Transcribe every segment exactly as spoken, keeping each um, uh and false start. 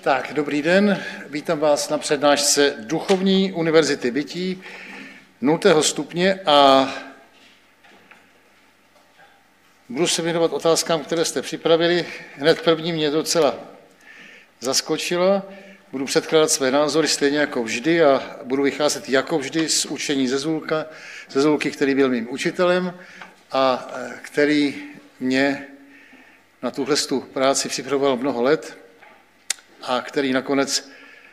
Tak, dobrý den, vítám vás na přednášce Duchovní univerzity bytí nultého stupně a budu se věnovat otázkám, které jste připravili. Hned první mě docela zaskočila. Budu předkládat své názory stejně jako vždy a budu vycházet jako vždy z učení ze Zulka, ze Zulky, který byl mým učitelem a který mě na tuhle práci připravoval mnoho let a který nakonec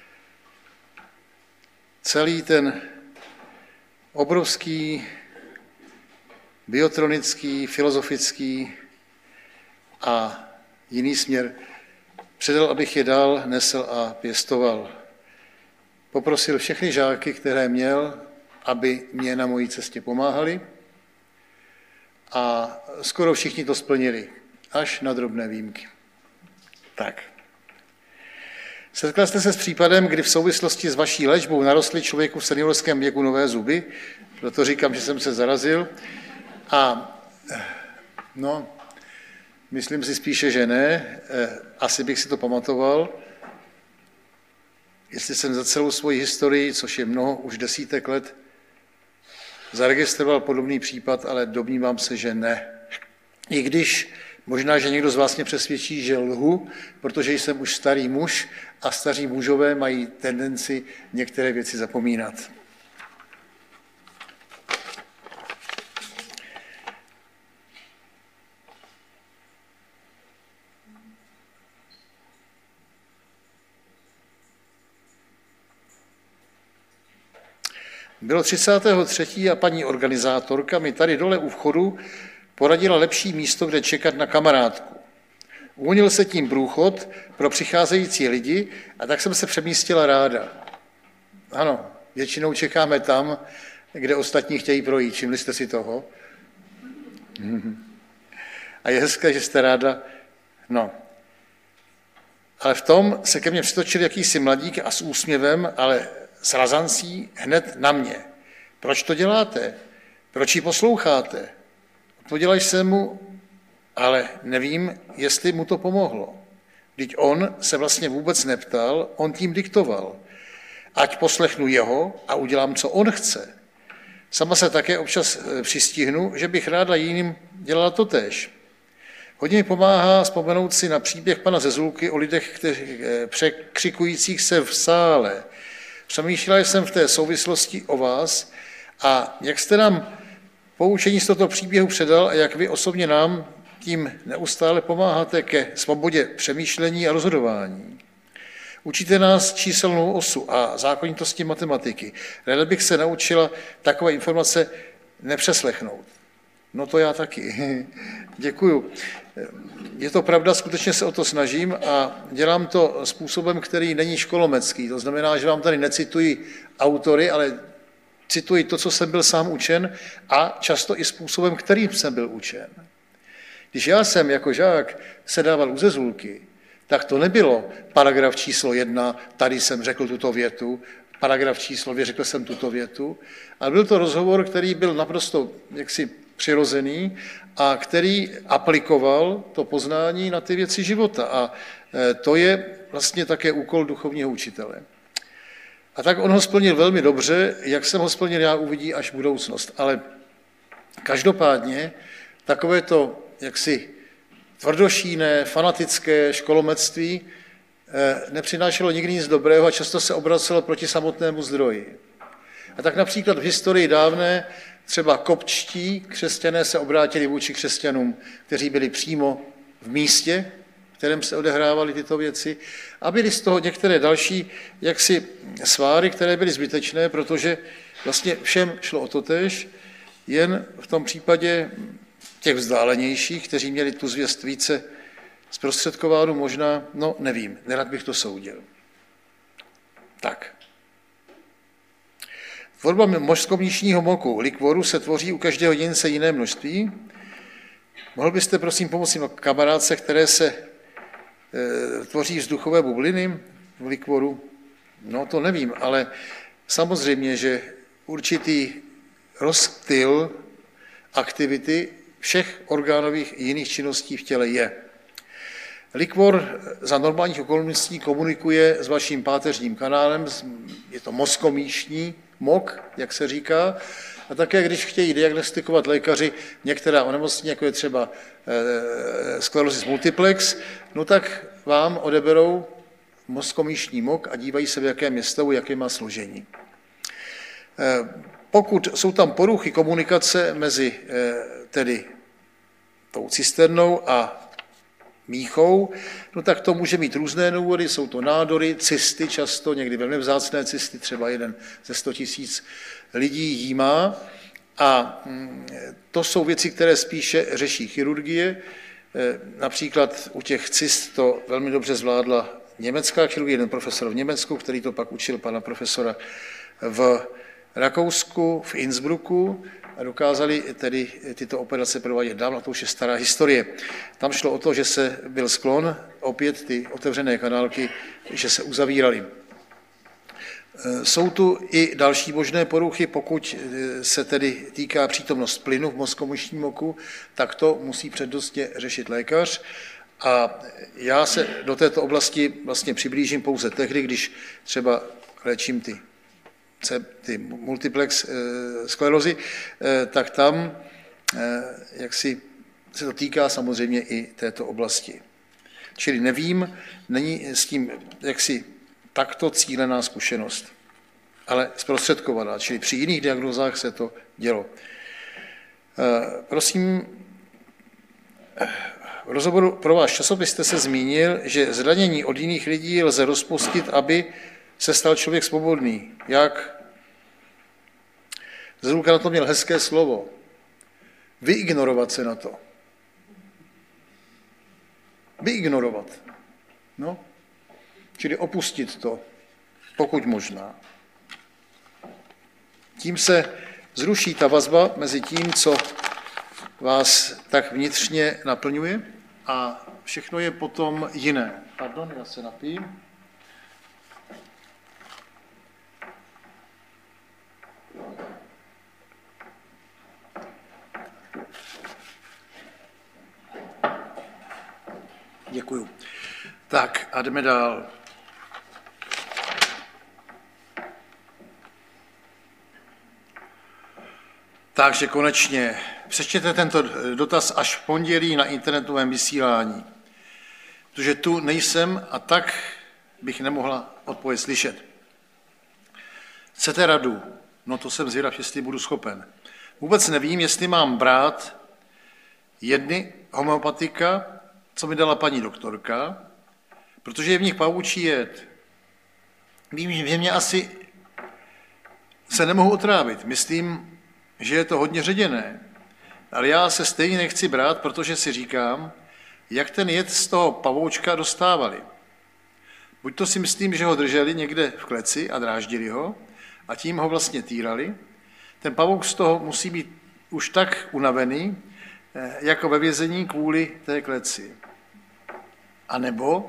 celý ten obrovský biotronický, filozofický a jiný směr předal, abych je dál nesl a pěstoval. Poprosil všechny žáky, které měl, aby mě na mojí cestě pomáhali a skoro všichni to splnili, až na drobné výjimky. Tak. Setkal jste se s případem, kdy v souvislosti s vaší léčbou narostly člověku v seniorském věku nové zuby, proto říkám, že jsem se zarazil. A no, myslím si spíše, že ne, asi bych si to pamatoval. Jestli jsem za celou svoji historii, což je mnoho, už desítek let, zaregistroval podobný případ, ale domnívám se, že ne. I když možná, že někdo z vás mě přesvědčí, že lhu, protože jsem už starý muž a staří mužové mají tendenci některé věci zapomínat. Bylo třicátého třetího a paní organizátorka mi tady dole u vchodu poradila lepší místo, kde čekat na kamarádku. Uvolnil se tím průchod pro přicházející lidi a tak jsem se přemístila ráda. Ano, většinou čekáme tam, kde ostatní chtějí projít. Všimli jste si toho? A je hezké, že jste ráda. No. Ale v tom se ke mně přitočil jakýsi mladík a s úsměvem, ale s razancí hned na mě. Proč to děláte? Proč ji posloucháte? Odpověděla jsem mu, ale nevím, jestli mu to pomohlo. Vždyť on se vlastně vůbec neptal, on tím diktoval. Ať poslechnu jeho a udělám, co on chce. Sama se také občas přistihnu, že bych ráda jiným dělala totéž. Hodně mi pomáhá vzpomenout si na příběh pana ze Zulky o lidech, kteří, překřikujících se v sále. Přemýšlela jsem v té souvislosti o vás a jak jste nám poučení z tohoto příběhu předal a jak vy osobně nám tím neustále pomáháte ke svobodě přemýšlení a rozhodování. Učíte nás číselnou osu a zákonitosti matematiky. Ráda bych se naučila takové informace nepřeslechnout. No to já taky. Děkuju. Je to pravda, skutečně se o to snažím a dělám to způsobem, který není školomecký. To znamená, že vám tady necituji autory, ale cituji to, co jsem byl sám učen a často i způsobem, kterým jsem byl učen. Když já jsem jako žák sedával u Zezulky, tak to nebylo paragraf číslo jedna, tady jsem řekl tuto větu, paragraf číslo dvě, řekl jsem tuto větu, ale byl to rozhovor, který byl naprosto jaksi přirozený a který aplikoval to poznání na ty věci života. A to je vlastně také úkol duchovního učitele. A tak on ho splnil velmi dobře, jak jsem ho splnil já, uvidí až budoucnost. Ale každopádně takové to jaksi tvrdošíné, fanatické školomectví nepřinášelo nikdy nic dobrého a často se obracelo proti samotnému zdroji. A tak například v historii dávné třeba kopčtí křesťané se obrátili vůči křesťanům, kteří byli přímo v místě, v kterém se odehrávaly tyto věci, a byly z toho některé další jaksi sváry, které byly zbytečné, protože vlastně všem šlo o totéž, jen v tom případě těch vzdálenějších, kteří měli tu zvěst více zprostředkovánu, možná, no nevím, nerad bych to soudil. Tak. Tvorba mozkovnějšího moku likvoru se tvoří u každého jedince jiné množství. Mohl byste prosím pomoci kamarádce, které se e, tvoří vzduchové bubliny v likvoru? No to nevím, ale samozřejmě, že určitý rozptyl aktivity všech orgánových jiných činností v těle je. Likvor za normálních okolností komunikuje s vaším páteřním kanálem, je to mozkomíšní mok, jak se říká, a také, když chtějí diagnostikovat lékaři některá onemocnění, jako je třeba sklerosis multiplex, no tak vám odeberou mozkomíšní mok a dívají se, v jakém je stavu, jaké má složení. Pokud jsou tam poruchy komunikace mezi tedy tou cisternou a míchou, no tak to může mít různé důvody, jsou to nádory, cysty často, někdy velmi vzácné cysty, třeba jeden ze sto tisíc lidí jí má. A to jsou věci, které spíše řeší chirurgie. Například u těch cyst to velmi dobře zvládla německá chirurgie, jeden profesor v Německu, který to pak učil pana profesora v Rakousku, v Innsbrucku, a dokázali tedy tyto operace provádět dávno, to už je stará historie. Tam šlo o to, že se byl sklon, opět ty otevřené kanálky, že se uzavíraly. Jsou tu i další možné poruchy, pokud se tedy týká přítomnost plynu v mozkomíšním moku, tak to musí přednostně řešit lékař. A já se do této oblasti vlastně přiblížím pouze tehdy, když třeba léčím ty ty multiplex sklerózy, tak tam jak si se to týká samozřejmě i této oblasti. Čili nevím, není s tím jaksi takto cílená zkušenost, ale zprostředkovaná, čili při jiných diagnózách se to dělo. Prosím, v rozhovoru pro váš časopis jste se zmínil, že zranění od jiných lidí lze rozpustit, aby se stal člověk svobodný. Jak? Zrůka na to měl hezké slovo. Vyignorovat se na to. Vyignorovat. No. Čili opustit to, pokud možná. Tím se zruší ta vazba mezi tím, co vás tak vnitřně naplňuje, a všechno je potom jiné. Pardon, já se napijím. Děkuju. Tak a jdeme dál. Takže konečně přečtěte tento dotaz až v pondělí na internetovém vysílání, protože tu nejsem a tak bych nemohla odpověď slyšet. Chcete radu? No to jsem zvědav, jestli budu schopen. Vůbec nevím, jestli mám brát jedny homeopatika, co mi dala paní doktorka, protože je v nich pavoučí jed. Vím, že mě asi se nemohu otrávit. Myslím, že je to hodně ředěné, ale já se stejně nechci brát, protože si říkám, jak ten jed z toho pavoučka dostávali. Buď to si myslím, že ho drželi někde v kleci a dráždili ho a tím ho vlastně týrali. Ten pavouk z toho musí být už tak unavený, jako ve vězení kvůli té kleci. A nebo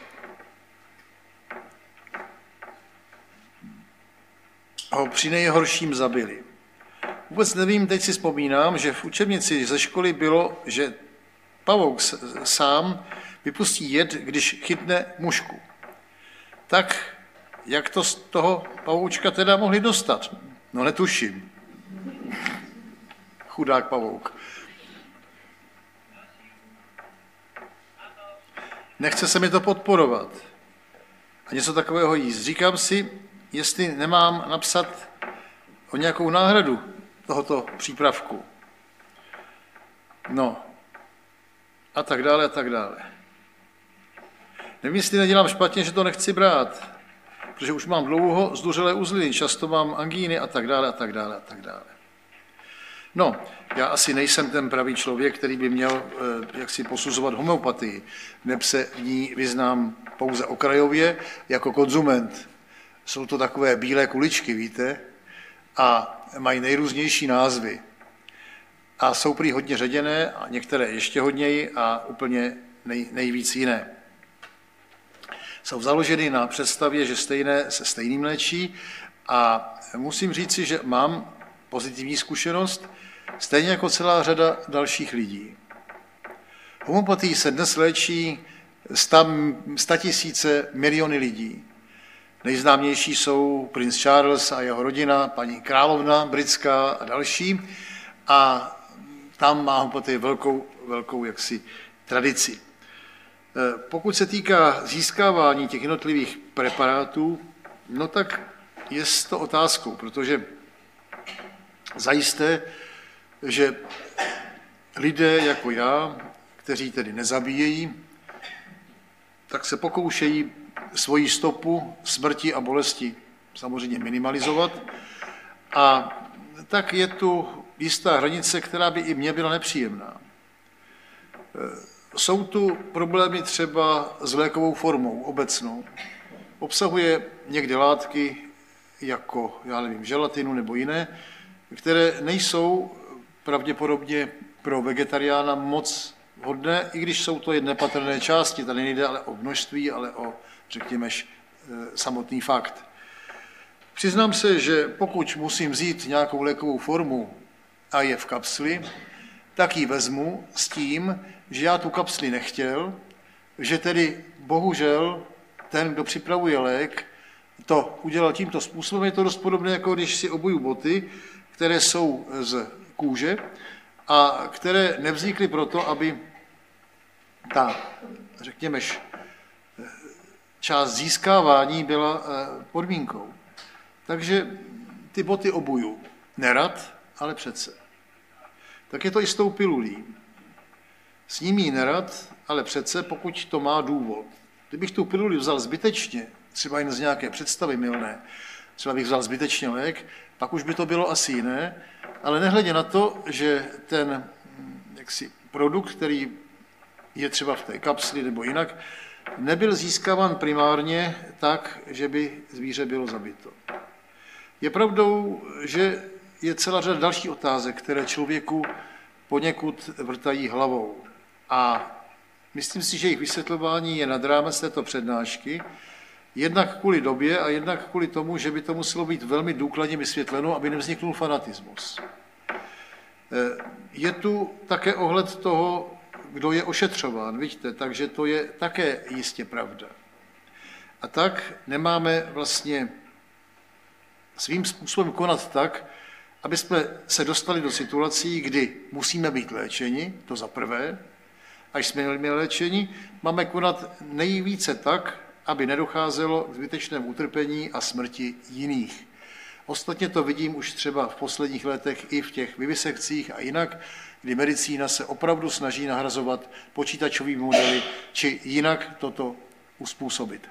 ho při nejhorším zabili. Vůbec nevím, teď si vzpomínám, že v učebnici ze školy bylo, že pavouk sám vypustí jed, když chytne mušku. Tak jak to z toho pavoučka teda mohli dostat? No netuším. Chudák pavouk. Nechce se mi to podporovat a něco takového jíst. Říkám si, jestli nemám napsat o nějakou náhradu tohoto přípravku. No, a tak dále, a tak dále. Nevím, jestli nedělám špatně, že to nechci brát, protože už mám dlouho zduřelé uzliny, často mám angíny a tak dále, a tak dále, a tak dále. No, já asi nejsem ten pravý člověk, který by měl jak si posuzovat homeopatii, neb se v ní vyznám pouze okrajově jako konzument. Jsou to takové bílé kuličky, víte, a mají nejrůznější názvy. A jsou prý hodně ředěné, a některé ještě hodněji a úplně nej, nejvíc jiné. Jsou založeny na představě, že stejné se stejným léčí, a musím říci, že mám pozitivní zkušenost, stejně jako celá řada dalších lidí. Homeopatii se dnes léčí statisíce, miliony lidí. Nejznámější jsou princ Charles a jeho rodina, paní královna britská a další. A tam má homeopatie velkou, velkou jaksi tradici. Pokud se týká získávání těch jednotlivých preparátů, no tak je to otázkou, protože zajisté, že lidé jako já, kteří tedy nezabíjejí, tak se pokoušejí svoji stopu smrti a bolesti samozřejmě minimalizovat. A tak je tu jistá hranice, která by i mně byla nepříjemná. Jsou tu problémy třeba s lékovou formou obecnou. Obsahuje někdy látky jako, já nevím, želatinu nebo jiné, které nejsou pravděpodobně pro vegetariána moc vhodné, i když jsou to jen nepatrné části. Tady nejde ale o množství, ale o, řekněme, samotný fakt. Přiznám se, že pokud musím vzít nějakou lékovou formu a je v kapsli, tak ji vezmu s tím, že já tu kapsli nechtěl, že tedy bohužel ten, kdo připravuje lék, to udělal tímto způsobem. Je to dost podobné, jako když si obuju boty, které jsou z kůže a které nevznikly proto, aby ta, řekněme, část získávání byla podmínkou. Takže ty boty obuju nerad, ale přece. Tak je to i s tou pilulí. S ním jí nerad, ale přece, pokud to má důvod. Kdybych tu piluli vzal zbytečně, třeba jen z nějaké představy mylné, třeba bych vzal zbytečně lék, pak už by to bylo asi jiné, ale nehledě na to, že ten jaksi, produkt, který je třeba v té kapsli nebo jinak, nebyl získáván primárně tak, že by zvíře bylo zabito. Je pravdou, že je celá řada dalších otázek, které člověku poněkud vrtají hlavou. A myslím si, že jejich vysvětlování je nad rámec této přednášky, jednak kvůli době a jednak kvůli tomu, že by to muselo být velmi důkladně vysvětleno, aby nevzniknul fanatismus. Je tu také ohled toho, kdo je ošetřován, vidíte, takže to je také jistě pravda. A tak nemáme vlastně svým způsobem konat tak, aby jsme se dostali do situací, kdy musíme být léčeni, to za prvé, až jsme měli léčení, máme konat nejvíce tak, aby nedocházelo k zbytečnému utrpení a smrti jiných. Ostatně to vidím už třeba v posledních letech i v těch vivisekcích a jinak, kdy medicína se opravdu snaží nahrazovat počítačovými modely, či jinak toto uspůsobit.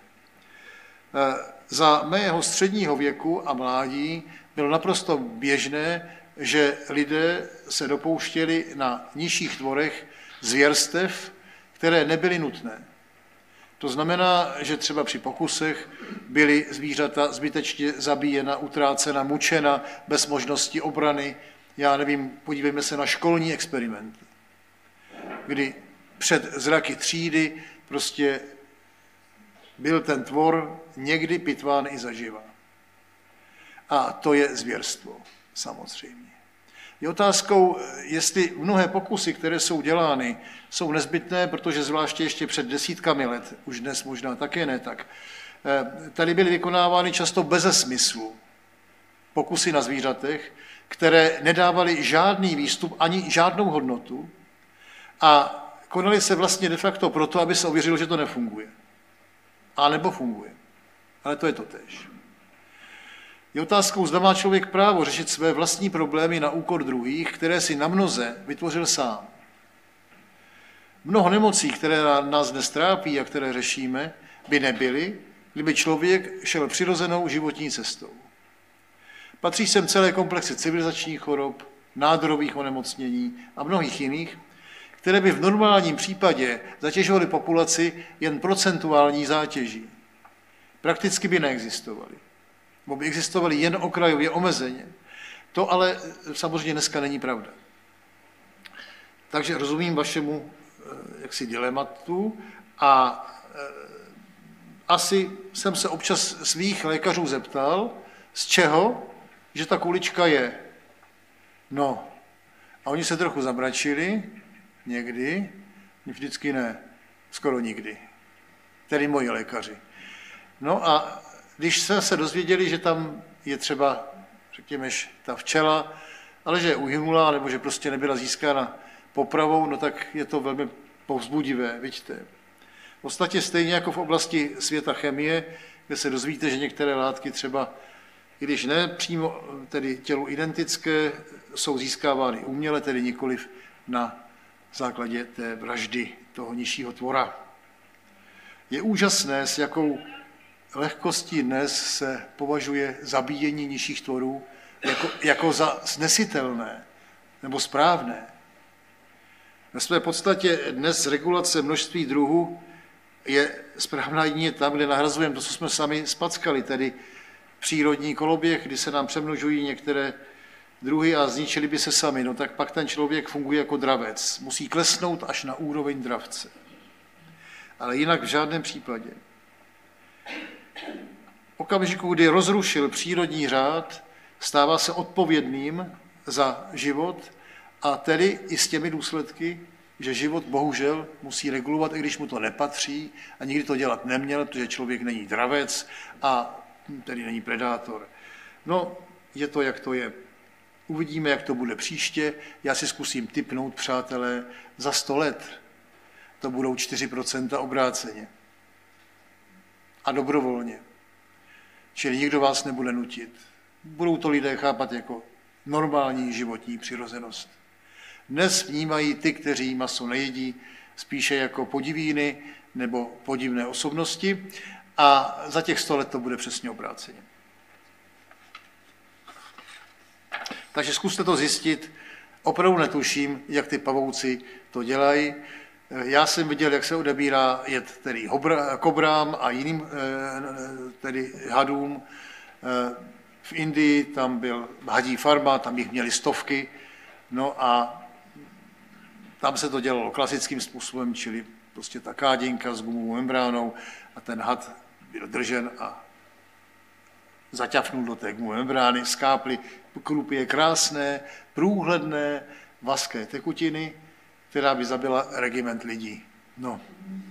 Za mého středního věku a mládí bylo naprosto běžné, že lidé se dopouštěli na nižších tvorech zvěrstev, které nebyly nutné. To znamená, že třeba při pokusech byly zvířata zbytečně zabíjena, utrácena, mučena, bez možnosti obrany. Já nevím, podívejme se na školní experimenty, kdy před zraky třídy prostě byl ten tvor někdy pitván i zaživa. A to je zvěrstvo, samozřejmě. Je otázkou, jestli mnohé pokusy, které jsou dělány, jsou nezbytné, protože zvláště ještě před desítkami let, už dnes možná také ne tak, tady byly vykonávány často beze smyslu pokusy na zvířatech, které nedávaly žádný výstup ani žádnou hodnotu a konaly se vlastně de facto proto, aby se ověřilo, že to nefunguje. A nebo funguje. Ale to je to též. Je otázkou, zda má člověk právo řešit své vlastní problémy na úkor druhých, které si na mnoze vytvořil sám. Mnoho nemocí, které nás dnes trápí a které řešíme, by nebyly, kdyby člověk šel přirozenou životní cestou. Patří sem celé komplexy civilizačních chorob, nádorových onemocnění a mnohých jiných, které by v normálním případě zatěžovaly populaci jen procentuální zátěží. Prakticky by neexistovaly. Nebo by existovaly jen okrajově, omezeně. To ale samozřejmě dneska není pravda. Takže rozumím vašemu jaksi dilematu a asi jsem se občas svých lékařů zeptal, z čeho, že ta kulička je. No, a oni se trochu zamračili, někdy, vždycky ne, skoro nikdy. tedy moji lékaři. No a když jsme se dozvěděli, že tam je třeba, řekněme, ta včela, ale že uhynula, nebo že prostě nebyla získána popravou, no tak je to velmi povzbudivé, vidíte. V podstatě stejně jako v oblasti světa chemie, kde se dozvíte, že některé látky třeba, i když ne přímo tedy tělu identické, jsou získávány uměle, tedy nikoliv na základě té vraždy toho nižšího tvora. Je úžasné, s jakou lehkostí dnes se považuje zabíjení nižších tvorů jako, jako za snesitelné nebo správné. Ve své podstatě dnes regulace množství druhů je správná jedině tam, kde nahrazujeme to, co jsme sami spackali, tedy přírodní koloběh, kdy se nám přemnožují některé druhy a zničili by se sami, no tak pak ten člověk funguje jako dravec. Musí klesnout až na úroveň dravce. Ale jinak v žádném případě. V okamžiku, kdy rozrušil přírodní řád, stává se odpovědným za život a tedy i s těmi důsledky, že život bohužel musí regulovat, i když mu to nepatří a nikdy to dělat neměl, protože člověk není dravec a tedy není predátor. No, je to, jak to je. Uvidíme, jak to bude příště. Já si zkusím tipnout, přátelé, za sto let to budou čtyři procenta obráceně. A dobrovolně. Čili nikdo vás nebude nutit. Budou to lidé chápat jako normální životní přirozenost. Dnes vnímají ty, kteří maso nejedí, spíše jako podivíny nebo podivné osobnosti a za těch sto let to bude přesně obráceně. Takže zkuste to zjistit. Opravdu netuším, jak ty pavouci to dělají. Já jsem viděl, jak se odebírá jed tedy kobrám a jiným tedy hadům. V Indii tam byl hadí farma, tam jich měli stovky. No a tam se to dělalo klasickým způsobem, čili prostě ta kádinka s gumovou membránou a ten had byl držen a zaťafnul do té gumové membrány, skáply krupě krásné, průhledné, vaské tekutiny, která by zabila regiment lidí. No.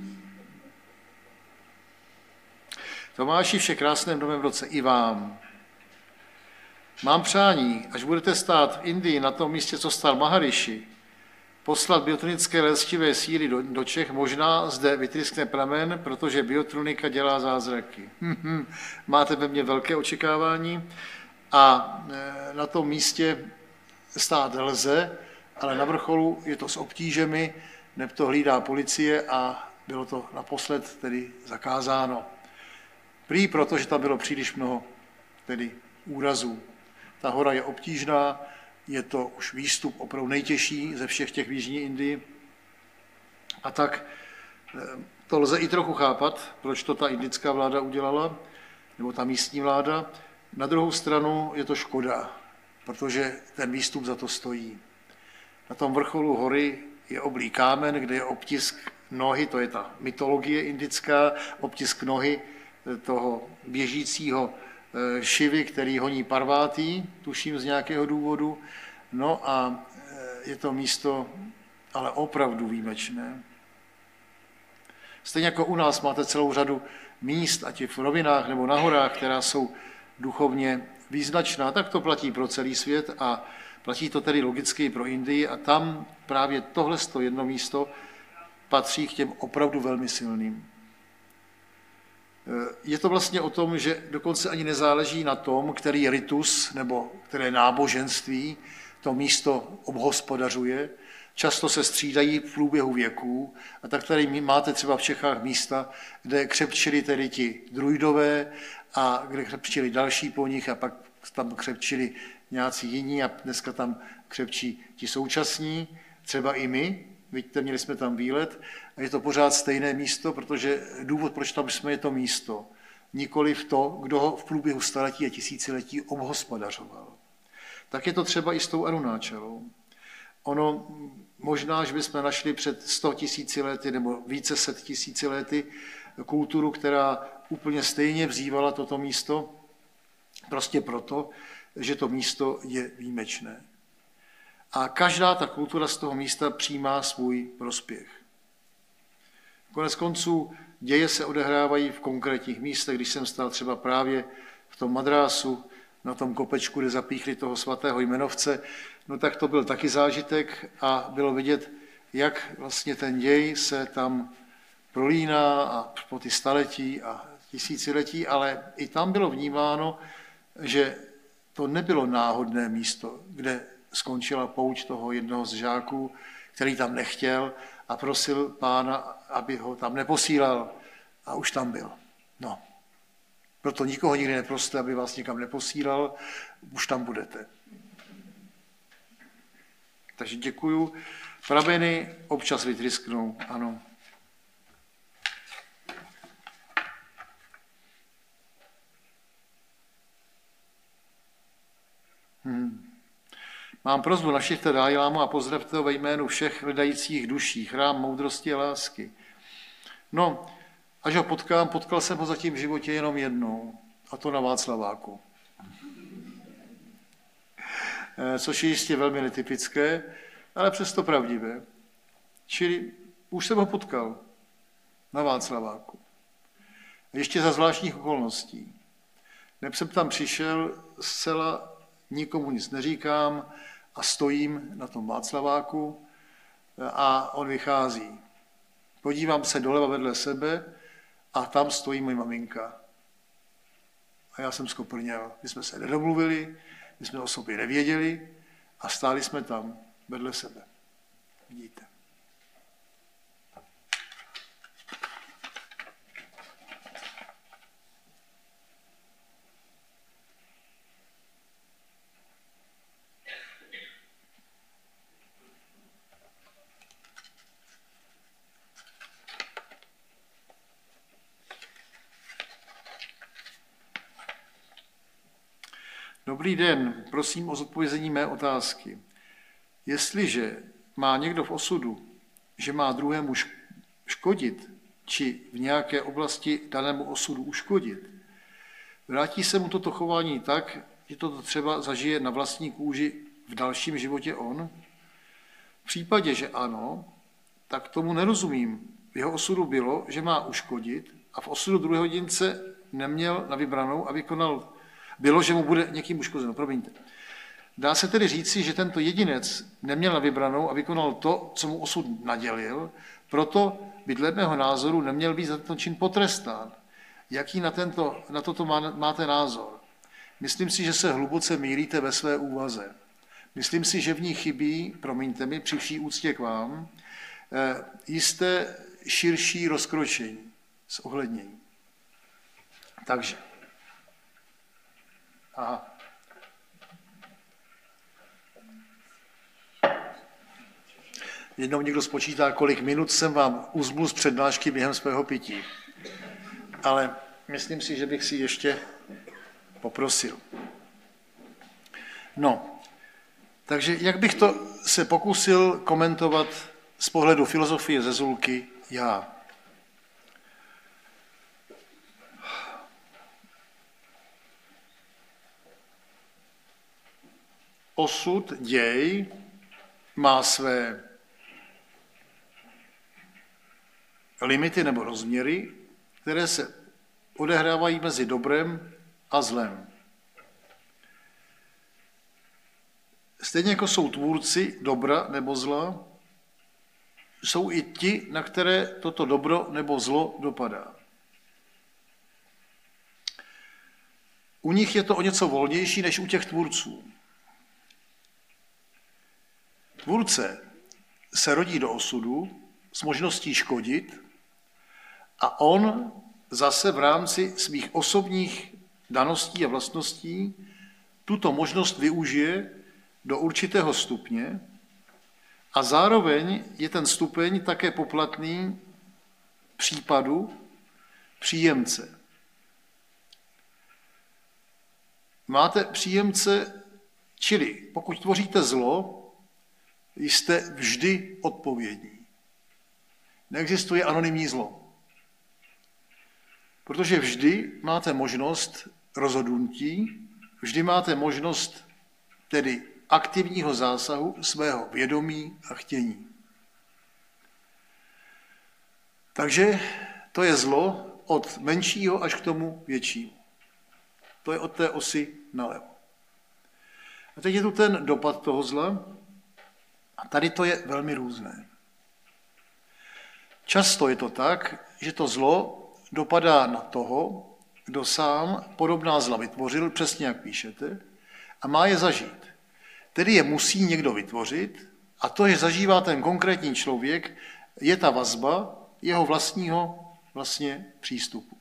Tomáši, vše krásné v novém roce i vám. Mám přání, až budete stát v Indii na tom místě, co stál Maharishi, poslat biotronické léčivé síly do, do Čech, možná zde vytryskne pramen, protože biotronika dělá zázraky. Máte ve mně velké očekávání a na tom místě stát lze, ale na vrcholu je to s obtížemi, neb to hlídá policie a bylo to naposled tedy zakázáno. Prý proto, že tam bylo příliš mnoho tedy úrazů. Ta hora je obtížná, je to už výstup opravdu nejtěžší ze všech těch v Jižní Indii. A tak to lze i trochu chápat, proč to ta indická vláda udělala, nebo ta místní vláda. Na druhou stranu je to škoda, protože ten výstup za to stojí. Na tom vrcholu hory je oblý kámen, kde je obtisk nohy, to je ta mytologie indická, obtisk nohy toho běžícího Šivy, který honí Parvátí, tuším z nějakého důvodu. No a je to místo ale opravdu výjimečné. Stejně jako u nás máte celou řadu míst, ať je v rovinách nebo na horách, která jsou duchovně význačná, tak to platí pro celý svět a platí to tedy logicky i pro Indii a tam právě tohle jedno místo patří k těm opravdu velmi silným. Je to vlastně o tom, že dokonce ani nezáleží na tom, který ritus nebo které náboženství to místo obhospodařuje. Často se střídají v průběhu věků a tak tady máte třeba v Čechách místa, kde křepčili tedy ti druidové a kde křepčili další po nich a pak tam křepčili nějací jiní a dneska tam křepčí ti současní, třeba i my. Vidíte, měli jsme tam výlet a je to pořád stejné místo, protože důvod, proč tam jsme, je to místo. Nikoliv to, kdo ho v průběhu staletí a tisíciletí obhospodařoval. Tak je to třeba i s tou Arunáčelou. Ono možná, že bychom našli před sto tisíci lety nebo více set tisíci lety kulturu, která úplně stejně vzývala toto místo, prostě proto, že to místo je výjimečné. A každá ta kultura z toho místa přijímá svůj prospěch. Konec konců děje se odehrávají v konkrétních místech. Když jsem stál třeba právě v tom Madrásu, na tom kopečku, kde zapíchli toho svatého jmenovce, no tak to byl taky zážitek a bylo vidět, jak vlastně ten děj se tam prolíná a po ty staletí a tisíciletí, ale i tam bylo vnímáno, že to nebylo náhodné místo, kde skončila pouť toho jednoho z žáků, který tam nechtěl a prosil Pána, aby ho tam neposílal a už tam byl. No. Proto nikoho nikdy neproste, aby vás nikam neposílal, už tam budete. Takže děkuju. Prameny občas vytrysknou, ano. Hmm. Mám prosbu, navštivte Dalajlámu a pozdravte ho ve jménu všech hledajících duší, chrám moudrosti a lásky. No, až ho potkám, potkal jsem ho zatím v životě jenom jednou, a to na Václaváku. Což je jistě velmi netypické, ale přesto pravdivé. Čili už jsem ho potkal na Václaváku. Ještě za zvláštních okolností. Neb jsem tam přišel, zcela nikomu nic neříkám a stojím na tom Václaváku a on vychází. Podívám se doleva vedle sebe a tam stojí moje maminka. A já jsem skoprněl. My jsme se nedomluvili, my jsme o sobě nevěděli a stáli jsme tam vedle sebe. Vidíte. Dobrý den, prosím o zodpovězení mé otázky. Jestliže má někdo v osudu, že má druhému škodit, či v nějaké oblasti danému osudu uškodit, vrátí se mu toto chování tak, že toto třeba zažije na vlastní kůži v dalším životě on? V případě, že ano, tak tomu nerozumím. V jeho osudu bylo, že má uškodit a v osudu druhého jedince neměl na vybranou a vykonal bylo, že mu bude někým uškozeno. Promiňte. Dá se tedy říci, že tento jedinec neměl na vybranou a vykonal to, co mu osud nadělil, proto by dle mého názoru neměl být za tento čin potrestán. Jaký na, tento, na toto máte názor? Myslím si, že se hluboce mýlíte ve své úvaze. Myslím si, že v ní chybí, promiňte mi, při vší úctě k vám, jisté širší rozkročení, zohlednění. Takže. Aha. Jednou někdo spočítá, kolik minut jsem vám uzbul z přednášky během svého pití. Ale myslím si, že bych si ještě poprosil. No, takže jak bych to se pokusil komentovat z pohledu filozofie Zezulky já? Osud, děj má své limity nebo rozměry, které se odehrávají mezi dobrem a zlem. Stejně jako jsou tvůrci dobra nebo zla, jsou i ti, na které toto dobro nebo zlo dopadá. U nich je to o něco volnější než u těch tvůrců. Tvůrce se rodí do osudu s možností škodit a on zase v rámci svých osobních daností a vlastností tuto možnost využije do určitého stupně a zároveň je ten stupeň také poplatný případu příjemce. Máte příjemce, čili pokud tvoříte zlo, jste vždy odpovědní. Neexistuje anonymní zlo. Protože vždy máte možnost rozhodnutí, vždy máte možnost tedy aktivního zásahu svého vědomí a chtění. Takže To je zlo od menšího až k tomu většímu. To je od té osy nalevo. A teď je tu ten dopad toho zla. A tady to je velmi různé. Často je to tak, že to zlo dopadá na toho, kdo sám podobná zla vytvořil, přesně jak píšete, a má je zažít. Tedy je musí někdo vytvořit a to, že zažívá ten konkrétní člověk, je ta vazba jeho vlastního vlastně přístupu.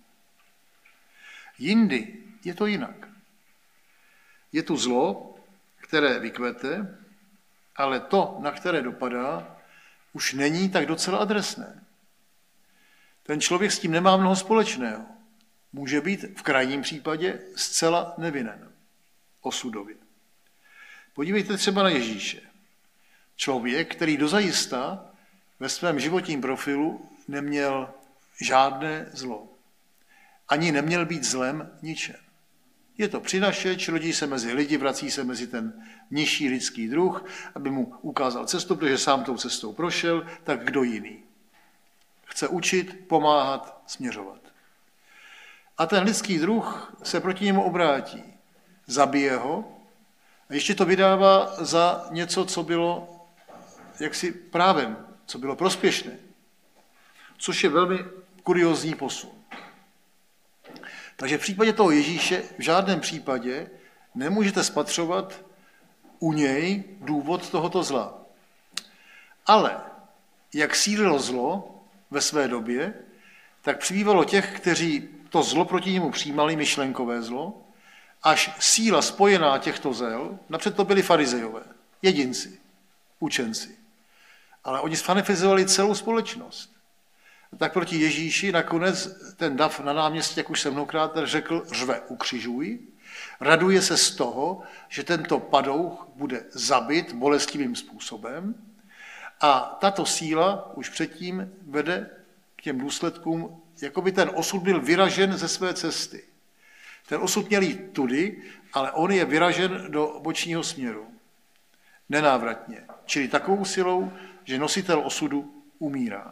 Jindy je to jinak. Je tu zlo, které vykvete, ale to, na které dopadá, už není tak docela adresné. Ten člověk s tím nemá mnoho společného. Může být v krajním případě zcela nevinen osudově. Podívejte třeba na Ježíše. Člověk, který dozajista ve svém životním profilu neměl žádné zlo. Ani neměl být zlem ničem. Je to přinašeč, rodí se mezi lidi, vrací se mezi ten nižší lidský druh, aby mu ukázal cestu, protože sám tou cestou prošel, tak kdo jiný. Chce učit, pomáhat, směřovat. A ten lidský druh se proti němu obrátí. Zabije ho a ještě to vydává za něco, co bylo jaksi právem, co bylo prospěšné. Což je velmi kuriózní posun. Takže v případě toho Ježíše v žádném případě nemůžete spatřovat u něj důvod tohoto zla. Ale jak sílilo zlo ve své době, tak přibývalo těch, kteří to zlo proti němu přijímali, myšlenkové zlo, až síla spojená těchto zel, napřed to byli farizejové, jedinci, učenci. Ale oni sfanatizovali celou společnost. Tak proti Ježíši nakonec ten dav na náměstí, jak už jsem mnohokrát řekl, řve ukřižuj, raduje se z toho, že tento padouch bude zabit bolestivým způsobem a tato síla už předtím vede k těm důsledkům, jako by ten osud byl vyražen ze své cesty. Ten osud měl jít tudy, ale on je vyražen do bočního směru. Nenávratně. Čili takovou silou, že nositel osudu umírá.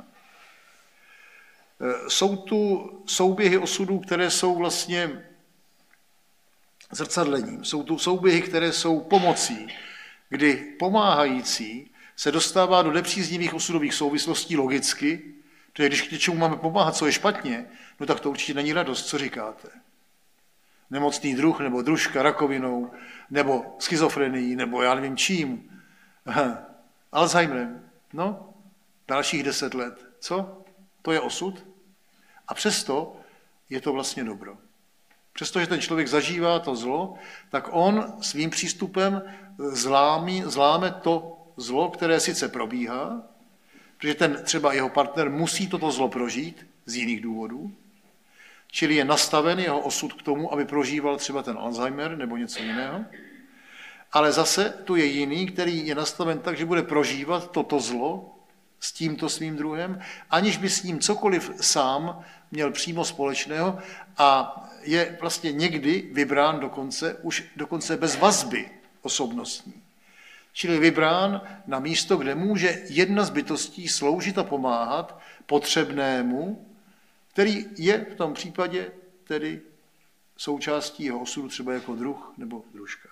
Jsou tu souběhy osudů, které jsou vlastně zrcadlením. Jsou tu souběhy, které jsou pomocí, kdy pomáhající se dostává do nepříznivých osudových souvislostí logicky, protože když k něčemu máme pomáhat, co je špatně, no tak to určitě není radost, co říkáte. Nemocný druh, nebo družka rakovinou, nebo schizofrenií, nebo já nevím čím. Aha. Alzheimerem. No, dalších deset let. Co? To je osud? A přesto je to vlastně dobro. Přestože ten člověk zažívá to zlo, tak on svým přístupem zlámí, zláme to zlo, které sice probíhá, protože ten třeba jeho partner musí toto zlo prožít z jiných důvodů, čili je nastaven jeho osud k tomu, aby prožíval třeba ten Alzheimer nebo něco jiného, ale zase tu je jiný, který je nastaven tak, že bude prožívat toto zlo s tímto svým druhem, aniž by s ním cokoliv sám měl přímo společného a je vlastně někdy vybrán dokonce, už dokonce bez vazby osobnostní. Čili vybrán na místo, kde může jedna z bytostí sloužit a pomáhat potřebnému, který je v tom případě tedy součástí jeho osudu třeba jako druh nebo družka.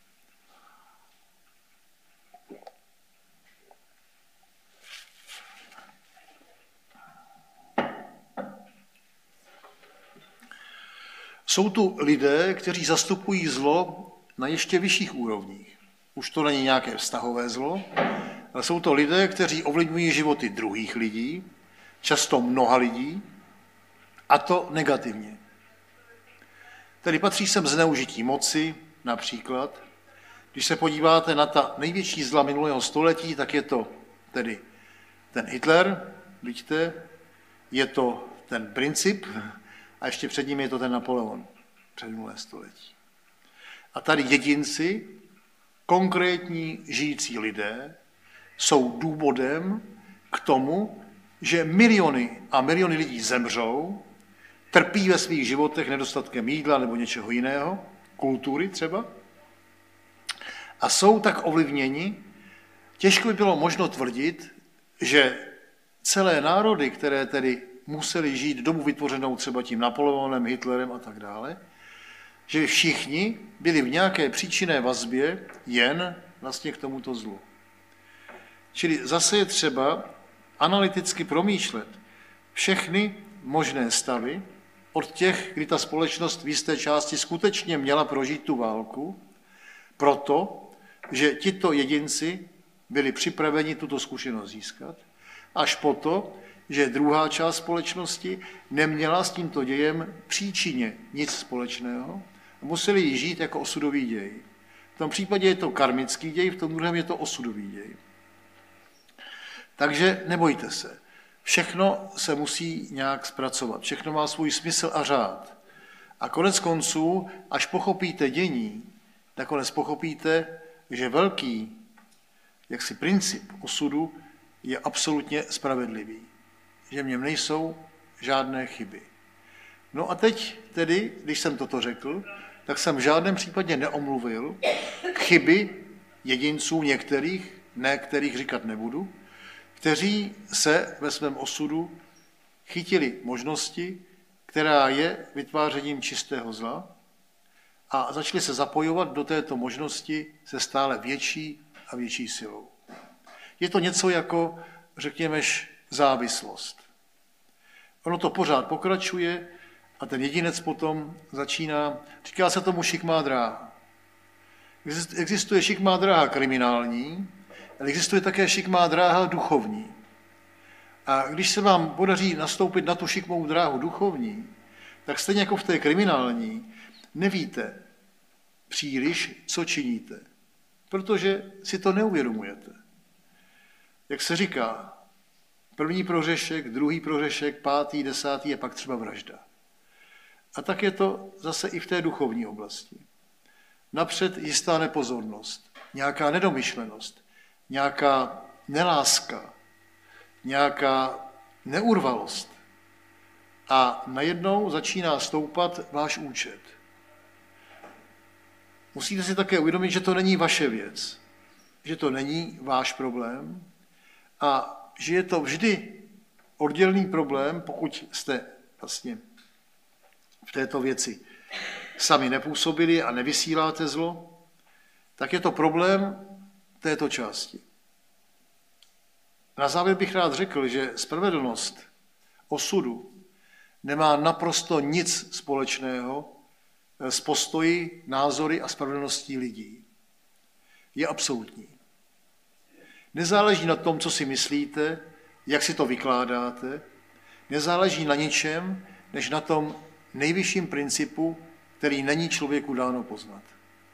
Jsou tu lidé, kteří zastupují zlo na ještě vyšších úrovních. Už to není nějaké vztahové zlo, ale jsou to lidé, kteří ovlivňují životy druhých lidí, často mnoha lidí, a to negativně. Tedy patří sem zneužití moci, například. Když se podíváte na ta největší zla minulého století, tak je to tedy ten Hitler, vidíte, je to ten princip, a ještě před ním je to ten Napoleon, před minulé století. A tady jedinci, konkrétní žijící lidé, jsou důvodem k tomu, že miliony a miliony lidí zemřou, trpí ve svých životech nedostatkem jídla nebo něčeho jiného, kultury třeba, a jsou tak ovlivněni, těžko by bylo možno tvrdit, že celé národy, které tedy museli žít dobu vytvořenou třeba tím Napoleonem, Hitlerem a tak dále, že všichni byli v nějaké příčinné vazbě jen vlastně k tomuto zlu. Čili zase je třeba analyticky promýšlet všechny možné stavy, od těch, kdy ta společnost v jisté části skutečně měla prožít tu válku, proto, že tito jedinci byli připraveni tuto zkušenost získat, až po to, že druhá část společnosti neměla s tímto dějem příčině nic společného a museli ji žít jako osudový děj. V tom případě je to karmický děj, v tom druhém je to osudový děj. Takže nebojte se. Všechno se musí nějak zpracovat, všechno má svůj smysl a řád. A konec konců, až pochopíte dění, nakonec pochopíte, že velký jaksi princip osudu je absolutně spravedlivý, že v něm nejsou žádné chyby. No a teď tedy, když jsem toto řekl, tak jsem v žádném případě neomluvil chyby jedinců některých, ne kterých říkat nebudu, kteří se ve svém osudu chytili možnosti, která je vytvářením čistého zla a začali se zapojovat do této možnosti se stále větší a větší silou. Je to něco jako, řekněme, závislost. Ono to pořád pokračuje a ten jedinec potom začíná, říká se tomu šikmá dráha. Existuje šikmá dráha kriminální, ale existuje také šikmá dráha duchovní. A když se vám podaří nastoupit na tu šikmou dráhu duchovní, tak stejně jako v té kriminální nevíte příliš, co činíte, protože si to neuvědomujete. Jak se říká, první prohřešek, druhý prohřešek, pátý, desátý a pak třeba vražda. A tak je to zase i v té duchovní oblasti. Napřed jistá nepozornost, nějaká nedomyšlenost, nějaká neláska, nějaká neurvalost. A najednou začíná stoupat váš účet. Musíte si také uvědomit, že to není vaše věc, že to není váš problém a že je to vždy oddělený problém, pokud jste vlastně v této věci sami nepůsobili a nevysíláte zlo, tak je to problém této části. Na závěr bych rád řekl, že spravedlnost osudu nemá naprosto nic společného s postoji, názory a spravedlností lidí. Je absolutní. Nezáleží na tom, co si myslíte, jak si to vykládáte, nezáleží na ničem, než na tom nejvyšším principu, který není člověku dáno poznat.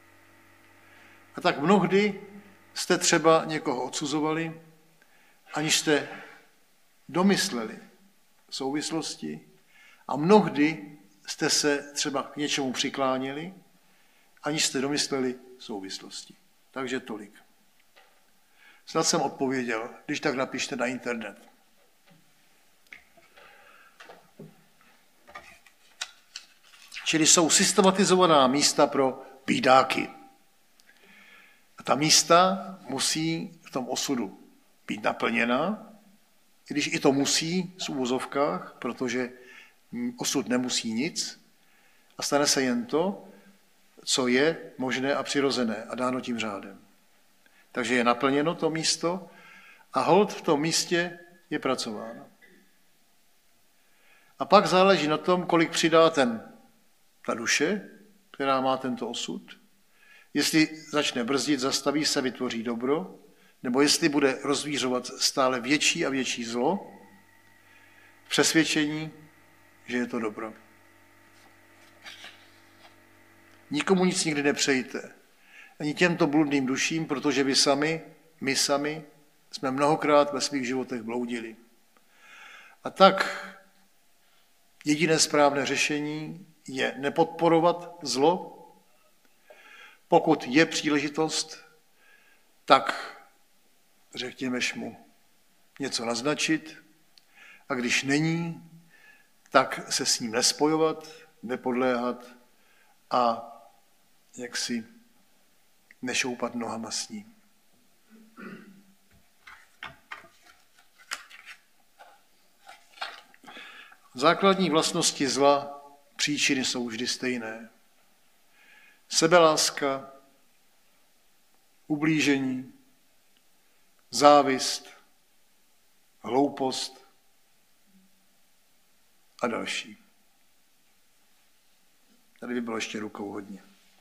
A tak mnohdy jste třeba někoho odsuzovali, aniž jste domysleli souvislosti a mnohdy jste se třeba k něčemu přiklánili, aniž jste domysleli souvislosti. Takže tolik. Snad jsem odpověděl, když tak napište na internet. Čili jsou systematizovaná místa pro bídáky. A ta místa musí v tom osudu být naplněna, i když i to musí v uvozovkách, protože osud nemusí nic a stane se jen to, co je možné a přirozené a dáno tím řádem. Takže je naplněno to místo a holt v tom místě je pracováno. A pak záleží na tom, kolik přidá ten, ta duše, která má tento osud, jestli začne brzdit, zastaví se, vytvoří dobro, nebo jestli bude rozvířovat stále větší a větší zlo, v přesvědčení, že je to dobro. Nikomu nic nikdy nepřejte. Ani těmto bludným duším, protože vy sami, my sami, jsme mnohokrát ve svých životech bloudili. A tak jediné správné řešení je nepodporovat zlo. Pokud je příležitost, tak řekněmeš mu něco naznačit a když není, tak se s ním nespojovat, nepodléhat a jaksi nešoupat nohama s ním. Základní vlastnosti zla, příčiny jsou vždy stejné. Sebeláska, ublížení, závist, hloupost a další. Tady by bylo ještě rukou hodně.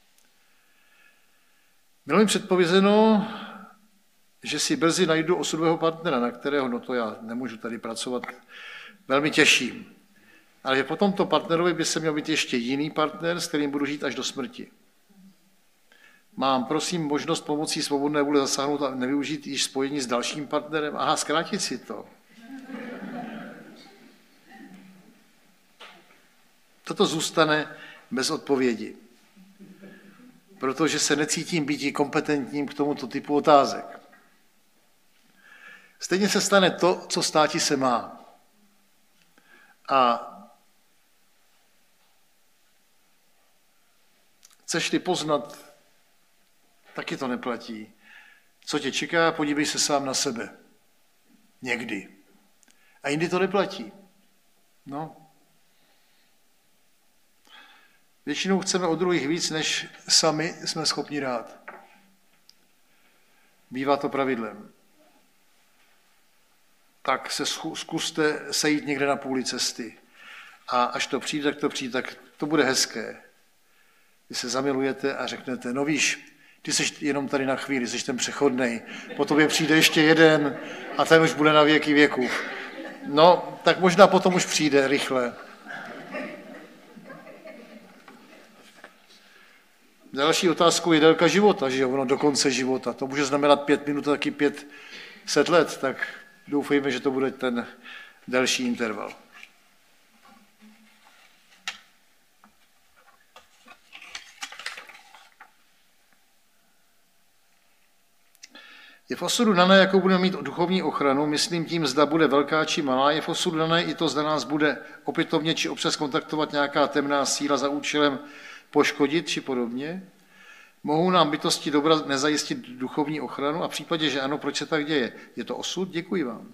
Bylo mi předpovězeno, že si brzy najdu osudového partnera, na kterého, no to já nemůžu tady pracovat, velmi těším. Ale že po tomto partnerovi by se měl být ještě jiný partner, s kterým budu žít až do smrti. Mám, prosím, možnost pomocí svobodné vůle zasáhnout a nevyužít již spojení s dalším partnerem? Aha, zkrátit si to. Toto zůstane bez odpovědi, protože se necítím být kompetentním k tomuto typu otázek. Stejně se stane to, co státi se má. A chceš-li poznat, taky to neplatí. Co tě čeká, podívej se sám na sebe. Někdy. A jindy to neplatí. No. Většinou chceme od druhých víc, než sami jsme schopni dát. Bývá to pravidlem. Tak se zkuste sejít někde na půli cesty. A až to přijde, tak to přijde, tak to bude hezké. Vy se zamilujete a řeknete, no víš, ty jsi jenom tady na chvíli, jsi ten přechodnej, po tobě přijde ještě jeden a ten už bude na věky věků. No, tak možná potom už přijde rychle. Další otázkou je délka života, že jo, ono do konce života. To může znamenat pět minut, taky pět set let, tak doufejme, že to bude ten delší interval. Je v osudu dané, jakou budeme mít duchovní ochranu, myslím tím, zda bude velká či malá, je v osudu dané i to, zda nás bude opětovně či občas kontaktovat nějaká temná síla za účelem poškodit či podobně. Mohou nám bytosti dobra nezajistit duchovní ochranu a v případě, že ano, proč se tak děje? Je to osud? Děkuji vám.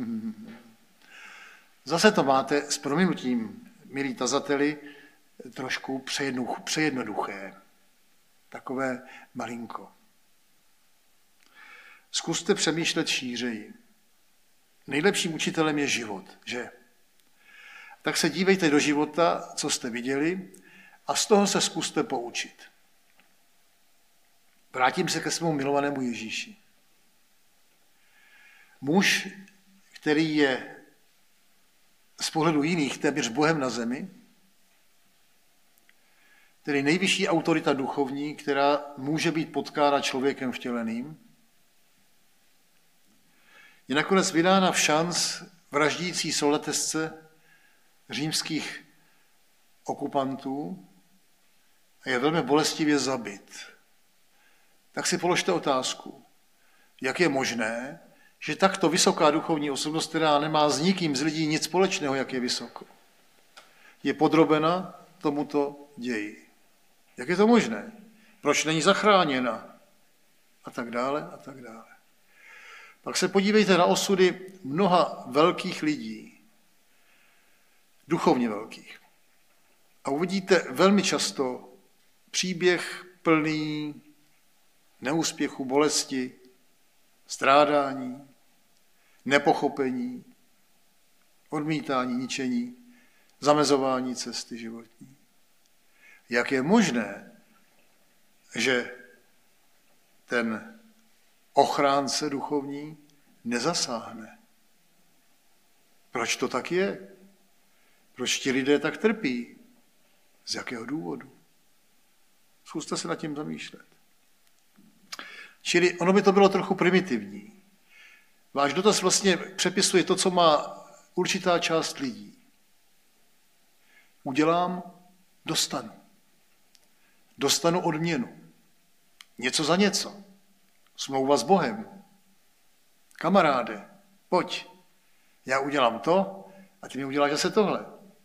Zase to máte s prominutím, milí tazateli, trošku přejednoduché. Takové malinko. Zkuste přemýšlet šířeji. Nejlepším učitelem je život, že? Tak se dívejte do života, co jste viděli, a z toho se zkuste poučit. Vrátím se ke svému milovanému Ježíši. Muž, který je z pohledu jiných téměř Bohem na zemi, tedy nejvyšší autorita duchovní, která může být potkána člověkem vtěleným, je nakonec vydána v šanc vraždící soletesce římských okupantů a je velmi bolestivě zabit. Tak si položte otázku, jak je možné, že takto vysoká duchovní osobnost, která nemá s nikým z lidí nic společného, jak je vysoko, je podrobena tomuto ději. Jak je to možné? Proč není zachráněna? A tak dále, a tak dále. Pak se podívejte na osudy mnoha velkých lidí, duchovně velkých. A uvidíte velmi často příběh plný neúspěchu, bolesti, strádání, nepochopení, odmítání, ničení, zamezování cesty životní. Jak je možné, že ten ochránce duchovní nezasáhne? Proč to tak je? Proč ti lidé tak trpí? Z jakého důvodu? Zkuste se nad tím zamýšlet. Čili ono by to bylo trochu primitivní. Váš dotaz vlastně přepisuje to, co má určitá část lidí. Udělám, dostanu. Dostanu odměnu. Něco za něco. Smlouva s Bohem. Kamaráde, pojď. Já udělám to a ty mi uděláš zase tohle.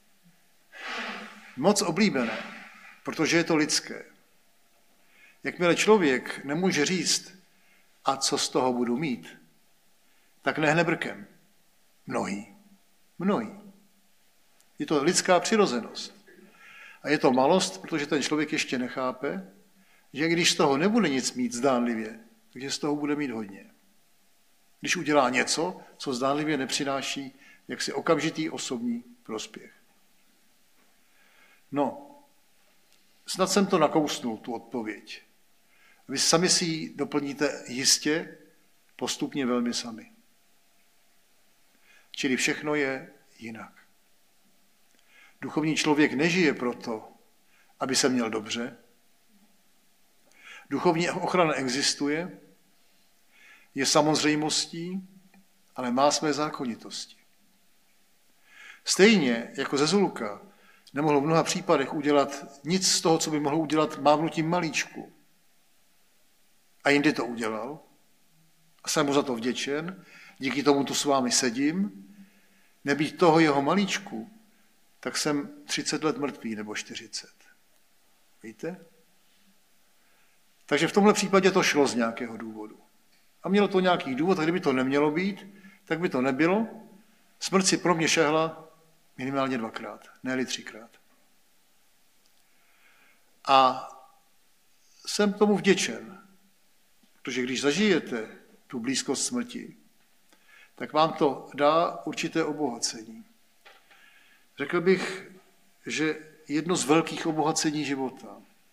Moc oblíbené, protože je to lidské. Jakmile člověk nemůže říct, a co z toho budu mít, tak nehne brkem. Mnohý. Mnohý. Je to lidská přirozenost. A je to malost, protože ten člověk ještě nechápe, že když z toho nebude nic mít zdánlivě, takže z toho bude mít hodně. Když udělá něco, co zdánlivě nepřináší jaksi okamžitý osobní prospěch. No, snad jsem to nakousnul, tu odpověď. Vy sami si ji doplníte jistě, postupně velmi sami. Čili všechno je jinak. Duchovní člověk nežije proto, aby se měl dobře. Duchovní ochrana existuje, je samozřejmostí, ale má své zákonitosti. Stejně jako Zezulka nemohl v mnoha případech udělat nic z toho, co by mohl udělat mávnutím malíčku. A jindy to udělal. A jsem mu za to vděčen. Díky tomu tu s vámi sedím. Nebýt toho jeho malíčku, tak jsem třicet let mrtvý nebo čtyřicet. Víte? Takže v tomhle případě to šlo z nějakého důvodu. A mělo to nějaký důvod, a kdyby to nemělo být, tak by to nebylo. Smrt si pro mě šehla minimálně dvakrát, ne-li třikrát. A jsem tomu vděčen, protože když zažijete tu blízkost smrti, tak vám to dá určité obohacení. Řekl bych, že jedno z velkých obohacení života.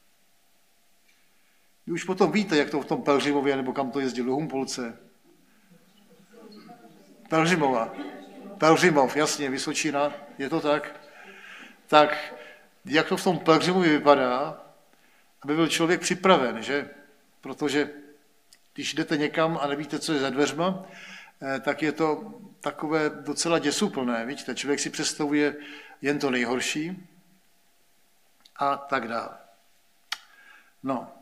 Vy už potom víte, jak to v tom Pelhřimově, nebo kam to jezdil, do Humpolce. Pelhřimova. Pelhřimov, jasně, Vysočina, je to tak? Tak jak to v tom Pelhřimově vypadá, aby byl člověk připraven, že? Protože když jdete někam a nevíte, co je za dveřma, tak je to takové docela děsuplné, vidíte? Člověk si představuje jen to nejhorší a tak dále. No.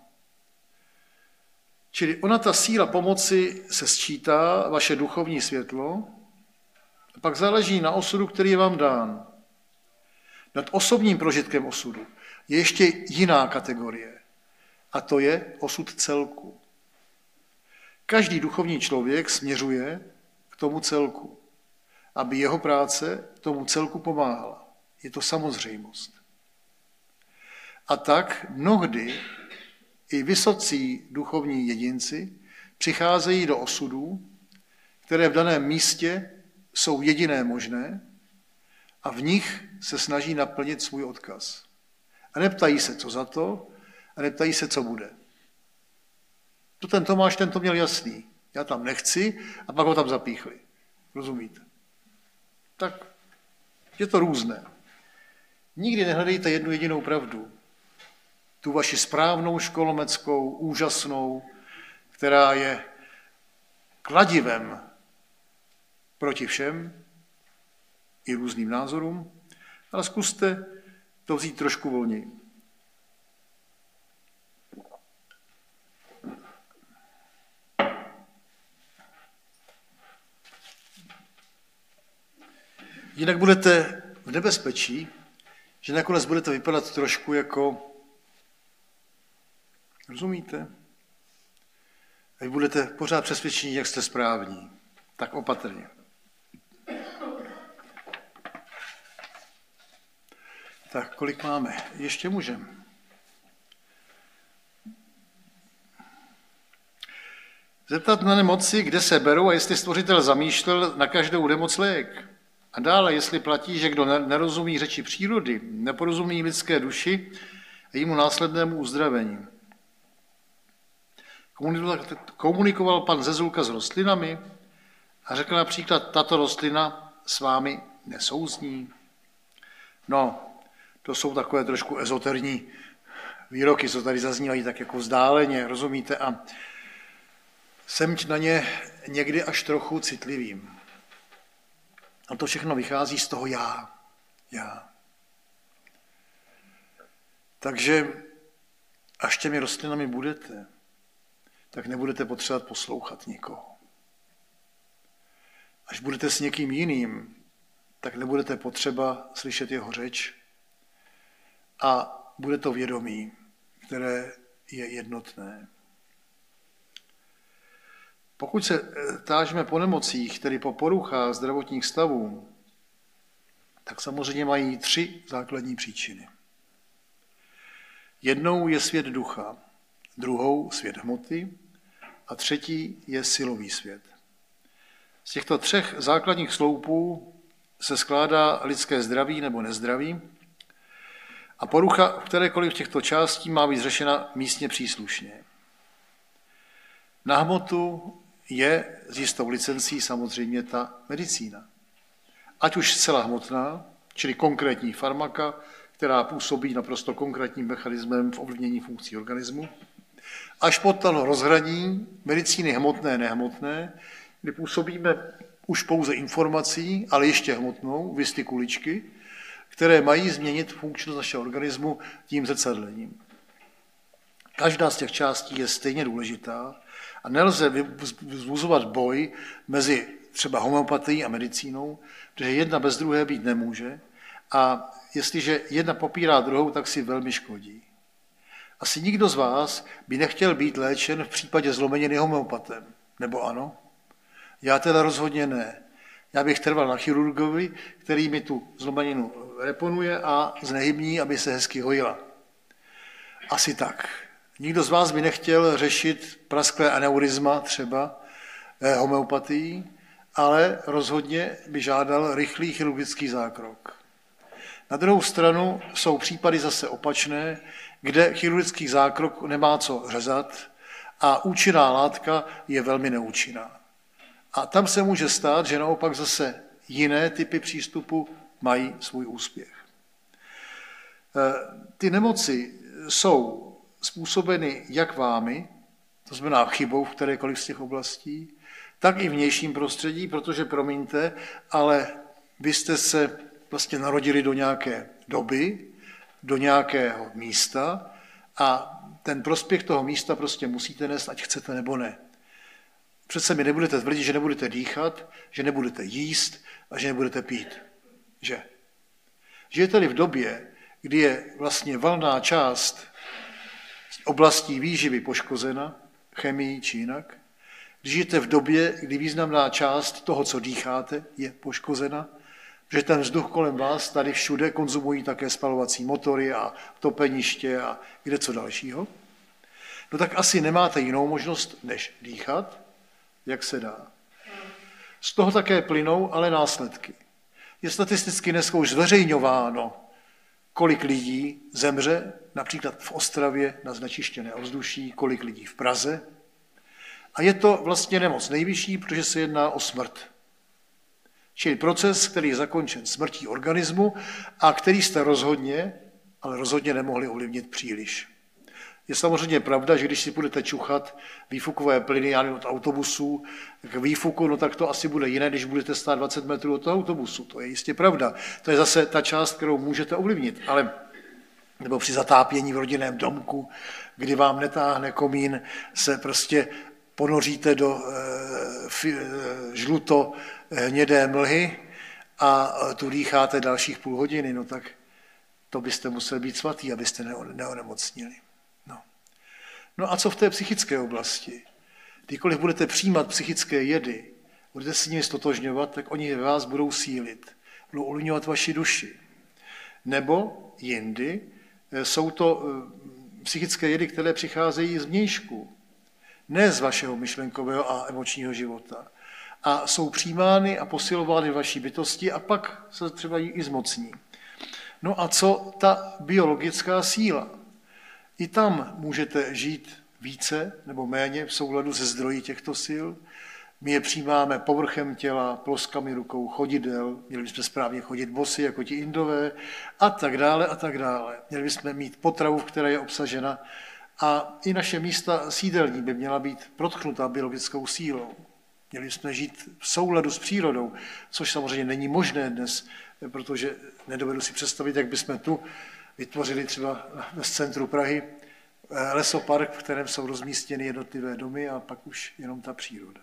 Čili ona, ta síla pomoci, se sčítá, vaše duchovní světlo, a pak záleží na osudu, který je vám dán. Nad osobním prožitkem osudu je ještě jiná kategorie, a to je osud celku. Každý duchovní člověk směřuje k tomu celku, aby jeho práce tomu celku pomáhala. Je to samozřejmost. A tak mnohdy i vysocí duchovní jedinci přicházejí do osudů, které v daném místě jsou jediné možné a v nich se snaží naplnit svůj odkaz. A neptají se, co za to, a neptají se, co bude. To ten Tomáš, ten to měl jasný. Já tam nechci a pak ho tam zapíchli. Rozumíte? Tak je to různé. Nikdy nehledejte jednu jedinou pravdu. Tu vaši správnou, školomeckou, úžasnou, která je kladivem proti všem i různým názorům, ale zkuste to vzít trošku volněji. Jinak budete v nebezpečí, že nakonec budete vypadat trošku jako, rozumíte? A vy budete pořád přesvědčení, jak jste správní. Tak opatrně. Tak, kolik máme? Ještě můžeme. Zeptat na nemoci, kde se berou a jestli stvořitel zamýšlel na každou nemoc lék. A dále, jestli platí, že kdo nerozumí řeči přírody, neporozumí lidské duši a jejímu následnému uzdravení. Komunikoval pan Zezulka s rostlinami a řekl například, tato rostlina s vámi nesouzní. No, to jsou takové trošku ezoterní výroky, co tady zaznívají tak jako vzdáleně, rozumíte? A jsem na ně někdy až trochu citlivým. A to všechno vychází z toho já. Já. Takže až těmi rostlinami budete, tak nebudete potřebovat poslouchat nikoho. Až budete s někým jiným, tak nebudete potřeba slyšet jeho řeč a bude to vědomí, které je jednotné. Pokud se tážeme po nemocích, tedy po poruchách zdravotních stavů, tak samozřejmě mají tři základní příčiny. Jednou je svět ducha, druhou svět hmoty a třetí je silový svět. Z těchto třech základních sloupů se skládá lidské zdraví nebo nezdraví a porucha v kterékoliv těchto částí má být řešena místně příslušně. Na hmotu je s jistou licencí samozřejmě ta medicína. Ať už zcela hmotná, čili konkrétní farmaka, která působí naprosto konkrétním mechanismem v ovlivnění funkcí organismu, až po to rozhraní medicíny hmotné, nehmotné, kdy působíme už pouze informací, ale ještě hmotnou, vysty kuličky, které mají změnit funkčnost našeho organismu tím zrcadlením. Každá z těch částí je stejně důležitá a nelze vzbuzovat boj mezi třeba homeopatií a medicínou, protože jedna bez druhé být nemůže a jestliže jedna popírá druhou, tak si velmi škodí. Asi nikdo z vás by nechtěl být léčen v případě zlomeniny homeopatem, nebo ano? Já teda rozhodně ne. Já bych trval na chirurgovi, který mi tu zlomeninu reponuje a znehybní, aby se hezky hojila. Asi tak. Nikdo z vás by nechtěl řešit prasklé aneurizma třeba homeopatií, ale rozhodně by žádal rychlý chirurgický zákrok. Na druhou stranu jsou případy zase opačné, kde chirurgický zákrok nemá co řezat a účinná látka je velmi neúčinná. A tam se může stát, že naopak zase jiné typy přístupu mají svůj úspěch. Ty nemoci jsou způsobeny jak vámi, to znamená chybou v kterékoliv z těch oblastí, tak i vnějším prostředí, protože promiňte, ale vy jste se vlastně narodili do nějaké doby, do nějakého místa a ten prospěch toho místa prostě musíte nést, ať chcete nebo ne. Přece mi nebudete tvrdit, že nebudete dýchat, že nebudete jíst a že nebudete pít. Že? Žijete-li v době, kdy je vlastně valná část oblastí výživy poškozena, chemií či jinak, když žijete v době, kdy významná část toho, co dýcháte, je poškozena, že ten vzduch kolem vás tady všude konzumují také spalovací motory a topeniště a kde co dalšího, no tak asi nemáte jinou možnost, než dýchat, jak se dá. Z toho také plynou ale následky. Je statisticky dneska už zveřejňováno, kolik lidí zemře, například v Ostravě na znečištěné ovzduší, kolik lidí v Praze. A je to vlastně nemoc nejvyšší, protože se jedná o smrt. Čili proces, který je zakončen smrtí organismu a který jste rozhodně, ale rozhodně nemohli ovlivnit příliš. Je samozřejmě pravda, že když si budete čuchat výfukové plyny od autobusů k výfuku, no tak to asi bude jiné, když budete stát dvacet metrů od toho autobusu. To je jistě pravda. To je zase ta část, kterou můžete ovlivnit. Ale nebo při zatápění v rodinném domku, kdy vám netáhne komín, se prostě ponoříte do e, žluto hnědé mlhy a tu dýcháte dalších půl hodiny, no tak to byste museli být svatý, abyste neonemocnili. No. no a co v té psychické oblasti? Kdykoliv budete přijímat psychické jedy, budete s nimi stotožňovat, tak oni ve vás budou sílit, budou ovlivňovat vaši duši. Nebo jindy jsou to psychické jedy, které přicházejí z vnějšku, ne z vašeho myšlenkového a emočního života. A jsou přijímány a posilovány vaší bytosti a pak se třeba i zmocní. No a co ta biologická síla? I tam můžete žít více nebo méně v souladu se zdroji těchto sil. My je přijímáme povrchem těla, ploskami rukou, chodidel, měli bychom správně chodit bosy, jako ti Indové, a tak dále, a tak dále. Měli bychom mít potravu, v které je obsažena, a i naše místa sídelní by měla být protknutá biologickou sílou. Měli bychom žít v souladu s přírodou, což samozřejmě není možné dnes, protože nedovedu si představit, jak bychom tu vytvořili třeba v centru Prahy lesopark, v kterém jsou rozmístěny jednotlivé domy a pak už jenom ta příroda.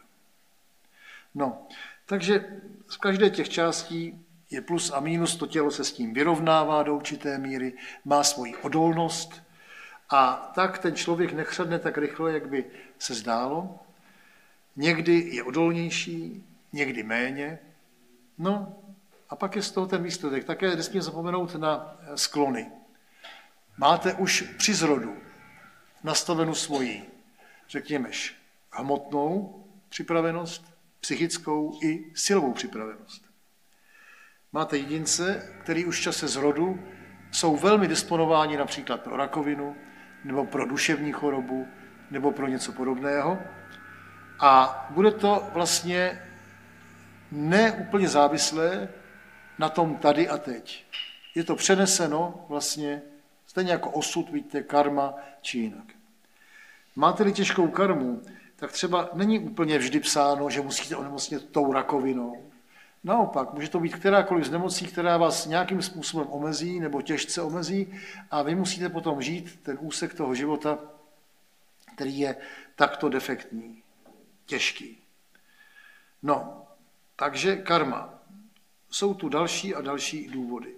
No, takže z každé těch částí je plus a mínus, to tělo se s tím vyrovnává do určité míry, má svoji odolnost a tak ten člověk nechřadne tak rychle, jak by se zdálo. Někdy je odolnější, někdy méně. No A pak je z toho ten výsledek. Také nesmím zapomenout na sklony. Máte už při zrodu nastavenou svoji, řekněme, hmotnou připravenost, psychickou i silovou připravenost. Máte jedince, který už v čase zrodu jsou velmi disponováni například pro rakovinu, nebo pro duševní chorobu, nebo pro něco podobného. A bude to vlastně neúplně závislé na tom tady a teď. Je to přeneseno vlastně stejně jako osud, vidíte, karma či jinak. Máte-li těžkou karmu, tak třeba není úplně vždy psáno, že musíte onemocnit tou rakovinou. Naopak, může to být kterákoliv z nemocí, která vás nějakým způsobem omezí nebo těžce omezí a vy musíte potom žít ten úsek toho života, který je takto defektní, těžký. No, takže karma. Jsou tu další a další důvody.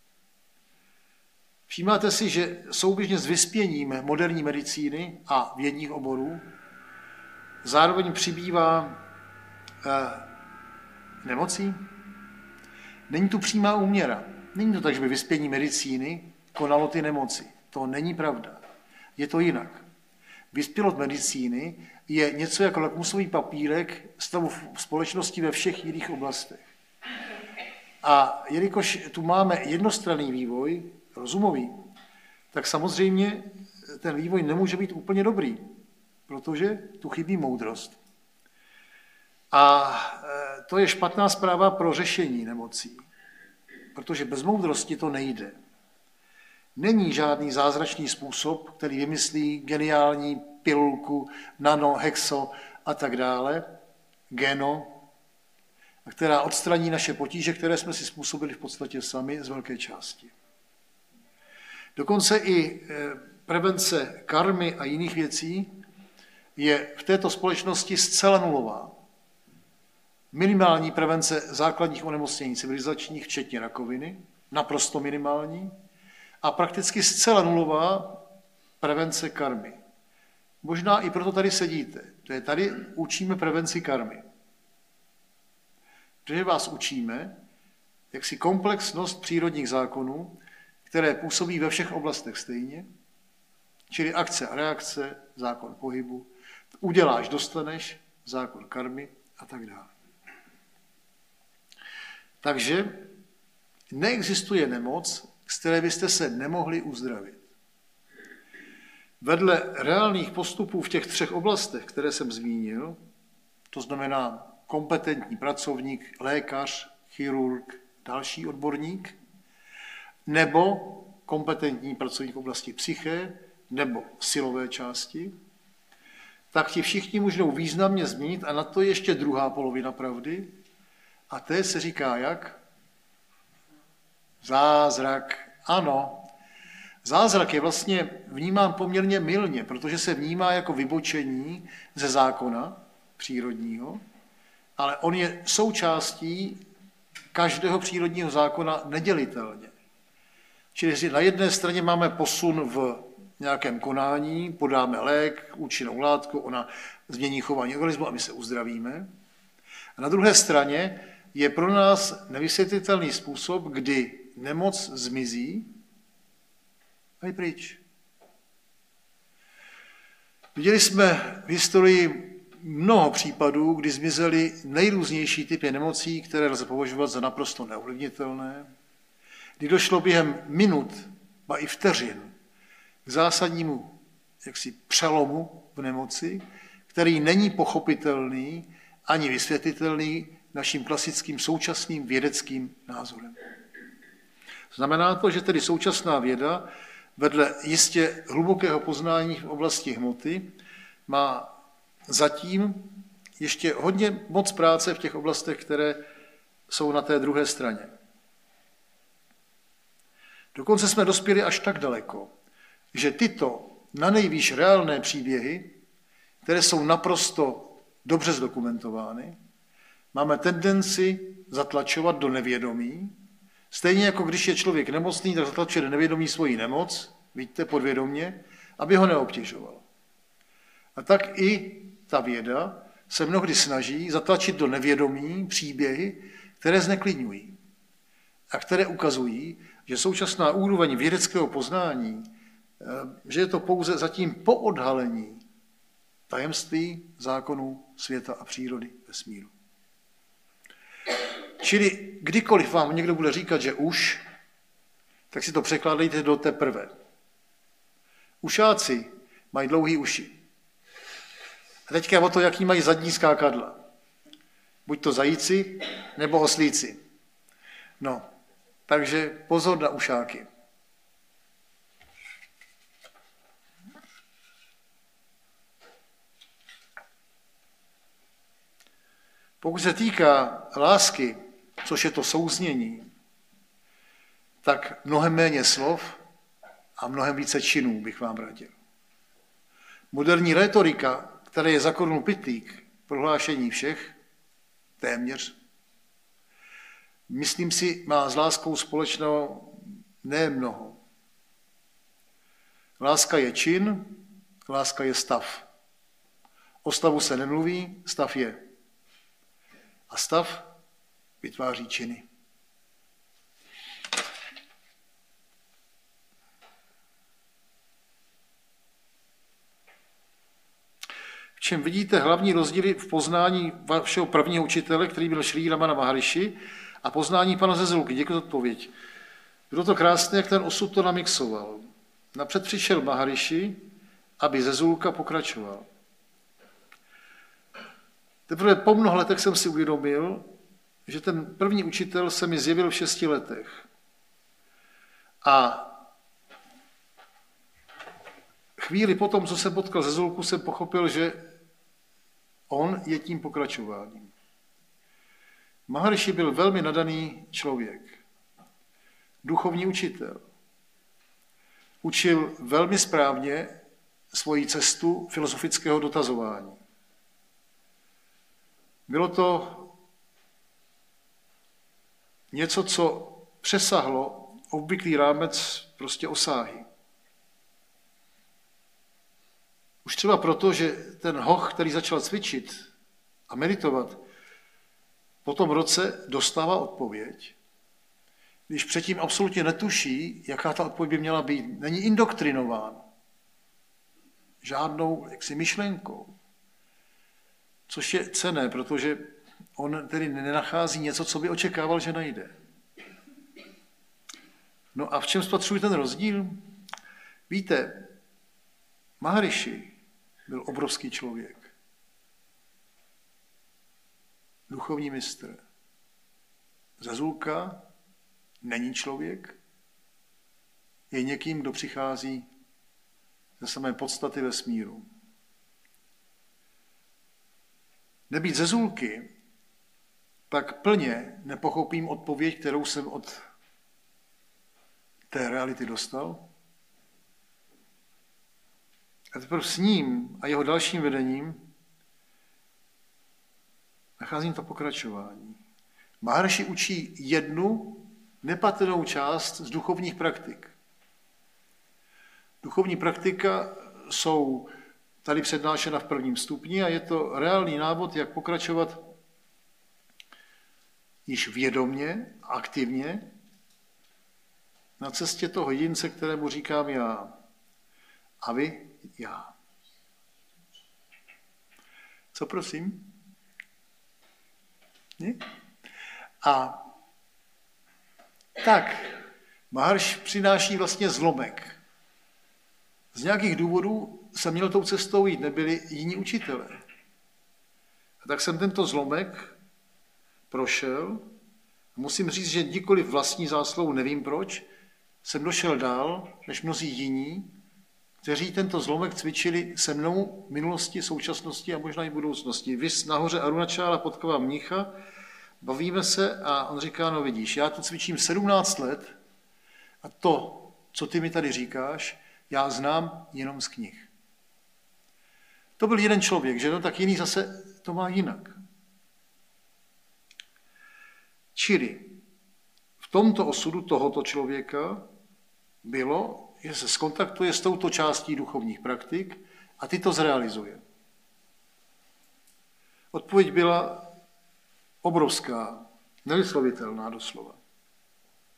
Všímáte si, že souběžně s vyspěním moderní medicíny a vědních oborů zároveň přibývá eh, nemocí? Není tu přímá úměra. Není to tak, že by vyspění medicíny konalo ty nemoci. To není pravda. Je to jinak. Vyspělost medicíny je něco jako lakmusový papírek stavu společnosti ve všech jiných oblastech. A jelikož tu máme jednostranný vývoj, rozumový, tak samozřejmě ten vývoj nemůže být úplně dobrý, protože tu chybí moudrost. A to je špatná zpráva pro řešení nemocí, protože bez moudrosti to nejde. Není žádný zázračný způsob, který vymyslí geniální pilulku, nano, hexo a tak dále, geno, která odstraní naše potíže, které jsme si způsobili v podstatě sami z velké části. Dokonce i prevence karmy a jiných věcí je v této společnosti zcela nulová. Minimální prevence základních onemocnění civilizačních, včetně rakoviny, naprosto minimální, a prakticky zcela nulová prevence karmy. Možná i proto tady sedíte. To je tady učíme prevenci karmy. Protože vás učíme, jak si komplexnost přírodních zákonů, které působí ve všech oblastech stejně, čili akce a reakce, zákon pohybu, uděláš, dostaneš, zákon karmy a tak dále. Takže neexistuje nemoc, z které byste se nemohli uzdravit. Vedle reálných postupů v těch třech oblastech, které jsem zmínil, to znamená kompetentní pracovník, lékař, chirurg, další odborník, nebo kompetentní pracovník v oblasti psyché, nebo silové části, tak ti všichni můžou významně změnit a na to je ještě druhá polovina pravdy, a té se říká jak? Zázrak. Ano. Zázrak je vlastně vnímán poměrně mylně, protože se vnímá jako vybočení ze zákona přírodního, ale on je součástí každého přírodního zákona nedělitelně. Čili na jedné straně máme posun v nějakém konání, podáme lék, účinnou látku, ona změní chování organismu a my se uzdravíme. A na druhé straně je pro nás nevysvětlitelný způsob, kdy nemoc zmizí a je pryč. Viděli jsme v historii mnoho případů, kdy zmizely nejrůznější typy nemocí, které lze považovat za naprosto neovlivnitelné, kdy došlo během minut, ba i vteřin, k zásadnímu jaksi přelomu v nemoci, který není pochopitelný ani vysvětlitelný naším klasickým současným vědeckým názorem. Znamená to, že tedy současná věda vedle jistě hlubokého poznání v oblasti hmoty má zatím ještě hodně moc práce v těch oblastech, které jsou na té druhé straně. Dokonce jsme dospěli až tak daleko, že tyto nanejvýš reálné příběhy, které jsou naprosto dobře zdokumentovány, máme tendenci zatlačovat do nevědomí, stejně jako když je člověk nemocný, tak zatlačuje do nevědomí svoji nemoc, vidíte, podvědomě, aby ho neobtěžoval. A tak i ta věda se mnohdy snaží zatlačit do nevědomí příběhy, které zneklidňují. a které ukazují, že současná úroveň vědeckého poznání, že je to pouze zatím po odhalení tajemství zákonů světa a přírody vesmíru. Čili kdykoliv vám někdo bude říkat, že už, tak si to překládejte do teprve. Ušáci mají dlouhý uši. A teďka o to, jaký mají zadní skákadla. Buď to zajíci, nebo oslíci. No, takže pozor na ušáky. Pokud se týká lásky, což je to souznění, tak mnohem méně slov a mnohem více činů bych vám radil. Moderní rétorika, která je za korunu pytlík, prohlášení všech, téměř, myslím si, má s láskou společného ne mnoho. Láska je čin, láska je stav. O stavu se nemluví, stav je. A stav vytváří činy. V čem vidíte hlavní rozdíly v poznání vašeho prvního učitele, který byl Šrí Ramana Maharishi, a poznání pana Zezulky? Děkuji za odpověď. Bylo to krásné, jak ten osud to namixoval. Napřed přišel Maharishi, aby Zezulka pokračoval. Teprve po mnoha letech jsem si uvědomil, že ten první učitel se mi zjevil v šesti letech. A chvíli potom, co jsem potkal Zezulku, jsem pochopil, že on je tím pokračováním. Maharishi byl velmi nadaný člověk, duchovní učitel. Učil velmi správně svoji cestu filozofického dotazování. Bylo to něco, co přesahlo obvyklý rámec prostě osáhy. Už třeba proto, že ten hoch, který začal cvičit a meditovat, po tom roce dostává odpověď, když předtím absolutně netuší, jaká ta odpověď by měla být. Není indoktrinován žádnou jaksi myšlenkou. Což je cenné, protože on tedy nenachází něco, co by očekával, že najde. No a v čem spatřuji ten rozdíl? Víte, Maharishi byl obrovský člověk. Duchovní mistr. Zezulka není člověk, je někým, kdo přichází ze samé podstaty vesmíru. Nebýt Zezulky, tak plně nepochopím odpověď, kterou jsem od té reality dostal. A teprve s ním a jeho dalším vedením nacházím to pokračování. Maharishi učí jednu nepatrnou část z duchovních praktik. Duchovní praktika jsou tady přednášena v prvním stupni a je to reálný návod, jak pokračovat již vědomně, aktivně na cestě toho jedince, kterému říkám já. A vy já. Co prosím? Ne? A tak, Maharš přináší vlastně zlomek. Z nějakých důvodů jsem měl tou cestou jít, nebyli jiní učitelé. A tak jsem tento zlomek prošel. Musím říct, že nikoliv vlastní zásluhou, nevím proč, jsem došel dál, než mnozí jiní, kteří tento zlomek cvičili se mnou v minulosti, současnosti a možná i budoucnosti. Vy nahoře Arunachala potkala mnicha, bavíme se a on říká, no vidíš, já to cvičím sedmnáct let a to, co ty mi tady říkáš, já znám jenom z knih. To byl jeden člověk, že no, tak jiný zase to má jinak. Čili v tomto osudu tohoto člověka bylo, že se skontaktuje s touto částí duchovních praktik a ty to zrealizuje. Odpověď byla obrovská, nevyslovitelná doslova.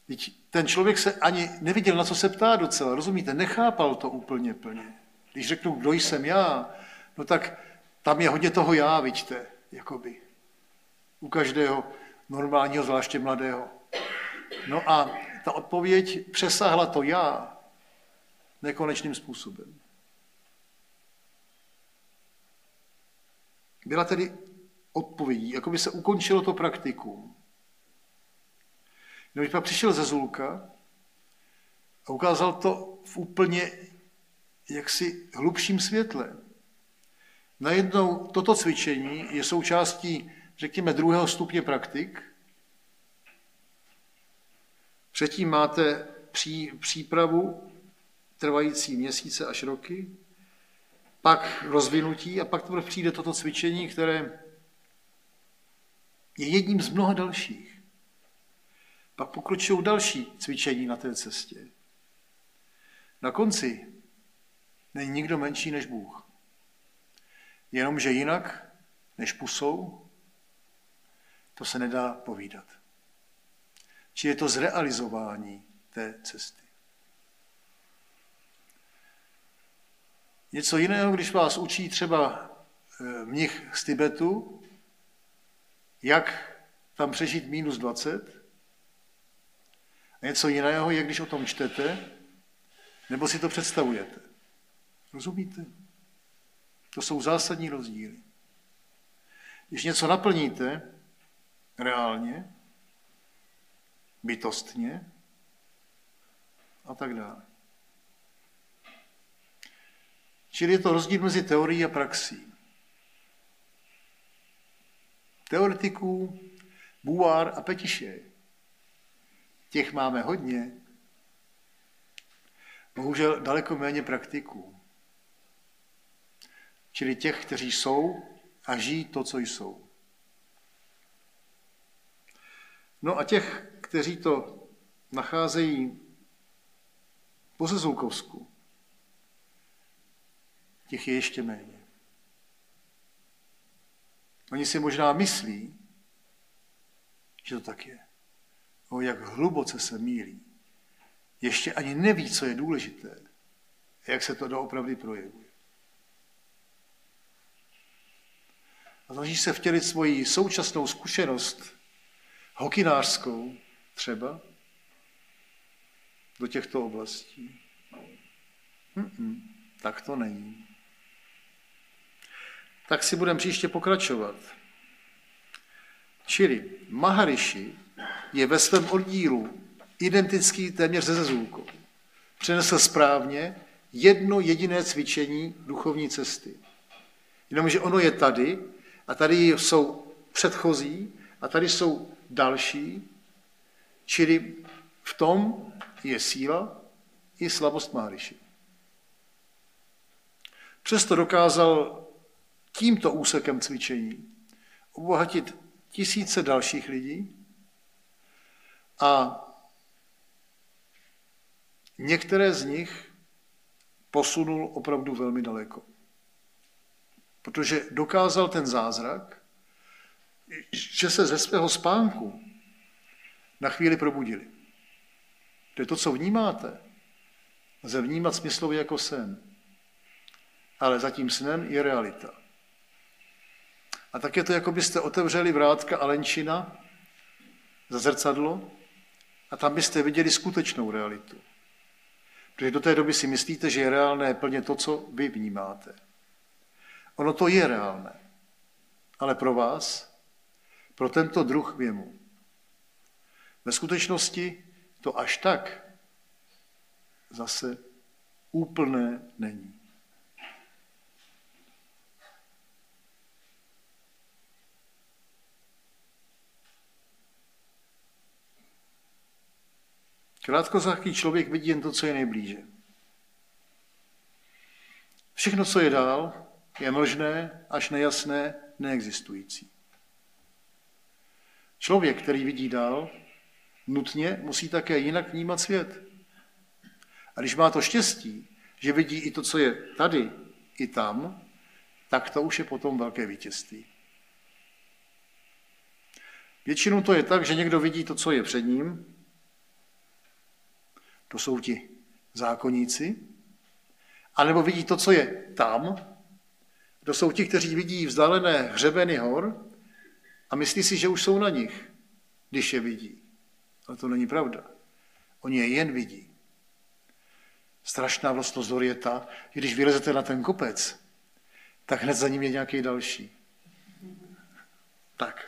Ten člověk se ani neviděl, na co se ptá docela, rozumíte, nechápal to úplně plně. Když řeknu, kdo jsem já, no tak tam je hodně toho já, vidíte, jakoby. U každého normálního, zvláště mladého. No a ta odpověď přesáhla to já nekonečným způsobem. Byla tedy odpovědí, jako by se ukončilo to praktikum. No, když pak přišel Zezulka a ukázal to v úplně jaksi hlubším světle. Najednou toto cvičení je součástí, řekněme, druhého stupně praktik. Předtím máte pří, přípravu trvající měsíce až roky, pak rozvinutí a pak teprve přijde toto cvičení, které je jedním z mnoha dalších. Pak pokročují další cvičení na té cestě. Na konci není nikdo menší než Bůh. Jenomže jinak než pusou, to se nedá povídat. Či je to zrealizování té cesty. Něco jiného, když vás učí třeba mnich z Tibetu, jak tam přežít mínus dvacet, a něco jiného je, když o tom čtete, nebo si to představujete. Rozumíte? To jsou zásadní rozdíly. Když něco naplníte reálně, bytostně a tak dále. Čili je to rozdíl mezi teorií a praxí. Teoretiků, Buvár a Petiše. Těch máme hodně. Bohužel daleko méně praktiků. Čili těch, kteří jsou a žijí to, co jsou. No a těch, kteří to nacházejí po Zezulkovsku, těch je ještě méně. Oni si možná myslí, že to tak je. O, jak hluboce se mýlí. Ještě ani neví, co je důležité, jak se to doopravdy projevuje. A snaží se vtělit svoji současnou zkušenost, hokinářskou třeba, do těchto oblastí. Mm-mm, tak to není. Tak si budeme příště pokračovat. Čili Maharishi je ve svém oddílu identický téměř se Zezulkou. Přenesl správně jedno jediné cvičení duchovní cesty. Jenomže ono je tady a tady jsou předchozí a tady jsou další, čili v tom je síla i slabost Maharishi. Přesto dokázal tímto úsekem cvičení obohatit tisíce dalších lidí a některé z nich posunul opravdu velmi daleko. Protože dokázal ten zázrak, že se ze svého spánku na chvíli probudili. To je to, co vnímáte. Lze vnímat smyslově jako sen. Ale za tím snem je realita. A tak je to, jako byste otevřeli vrátka Alenčina za zrcadlo a tam byste viděli skutečnou realitu. Protože do té doby si myslíte, že je reálné plně to, co vy vnímáte. Ono to je reálné, ale pro vás, pro tento druh věmu. Ve skutečnosti to až tak zase úplné není. Krátkozraký člověk vidí jen to, co je nejblíže. Všechno, co je dál, je mlžné, až nejasné, neexistující. Člověk, který vidí dál, nutně musí také jinak vnímat svět. A když má to štěstí, že vidí i to, co je tady, i tam, tak to už je potom velké vítězství. Většinou to je tak, že někdo vidí to, co je před ním, To jsou ti zákonníci. A nebo vidí to, co je tam. To jsou ti, kteří vidí vzdálené hřebeny hor a myslí si, že už jsou na nich, když je vidí. Ale to není pravda. Oni je jen vidí. Strašná vlastnost hor je ta, že když vylezete na ten kopec, tak hned za ním je nějaký další. Tak.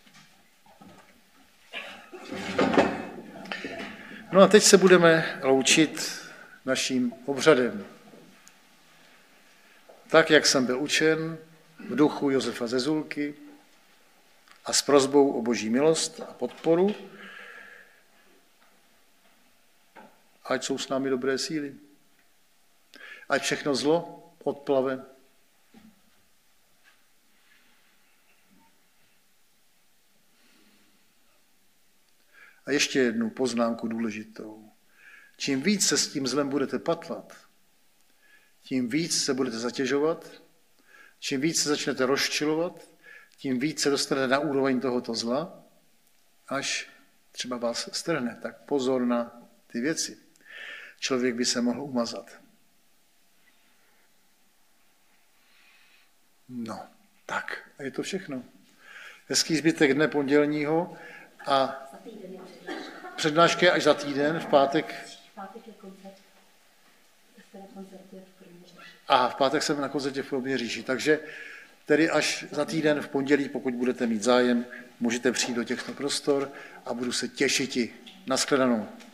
No a teď se budeme loučit naším obřadem. Tak, jak jsem byl učen v duchu Josefa Zezulky a s prosbou o boží milost a podporu, ať jsou s námi dobré síly. Ať všechno zlo odplave. A ještě jednu poznámku důležitou. Čím víc se s tím zlem budete patlat, tím víc se budete zatěžovat, čím víc se začnete rozčilovat, tím víc se dostanete na úroveň tohoto zla, až třeba vás strhne. Tak pozor na ty věci. Člověk by se mohl umazat. No, tak, a je to všechno. Hezký zbytek dne pondělního a přednášky až za týden, v pátek. V pátek je koncert. Jste na koncertě v Kroměříži. A v pátek jsem na koncertě v Kroměříži, takže tedy až za týden v pondělí, pokud budete mít zájem, můžete přijít do těchto prostor a budu se těšit. Naschledanou.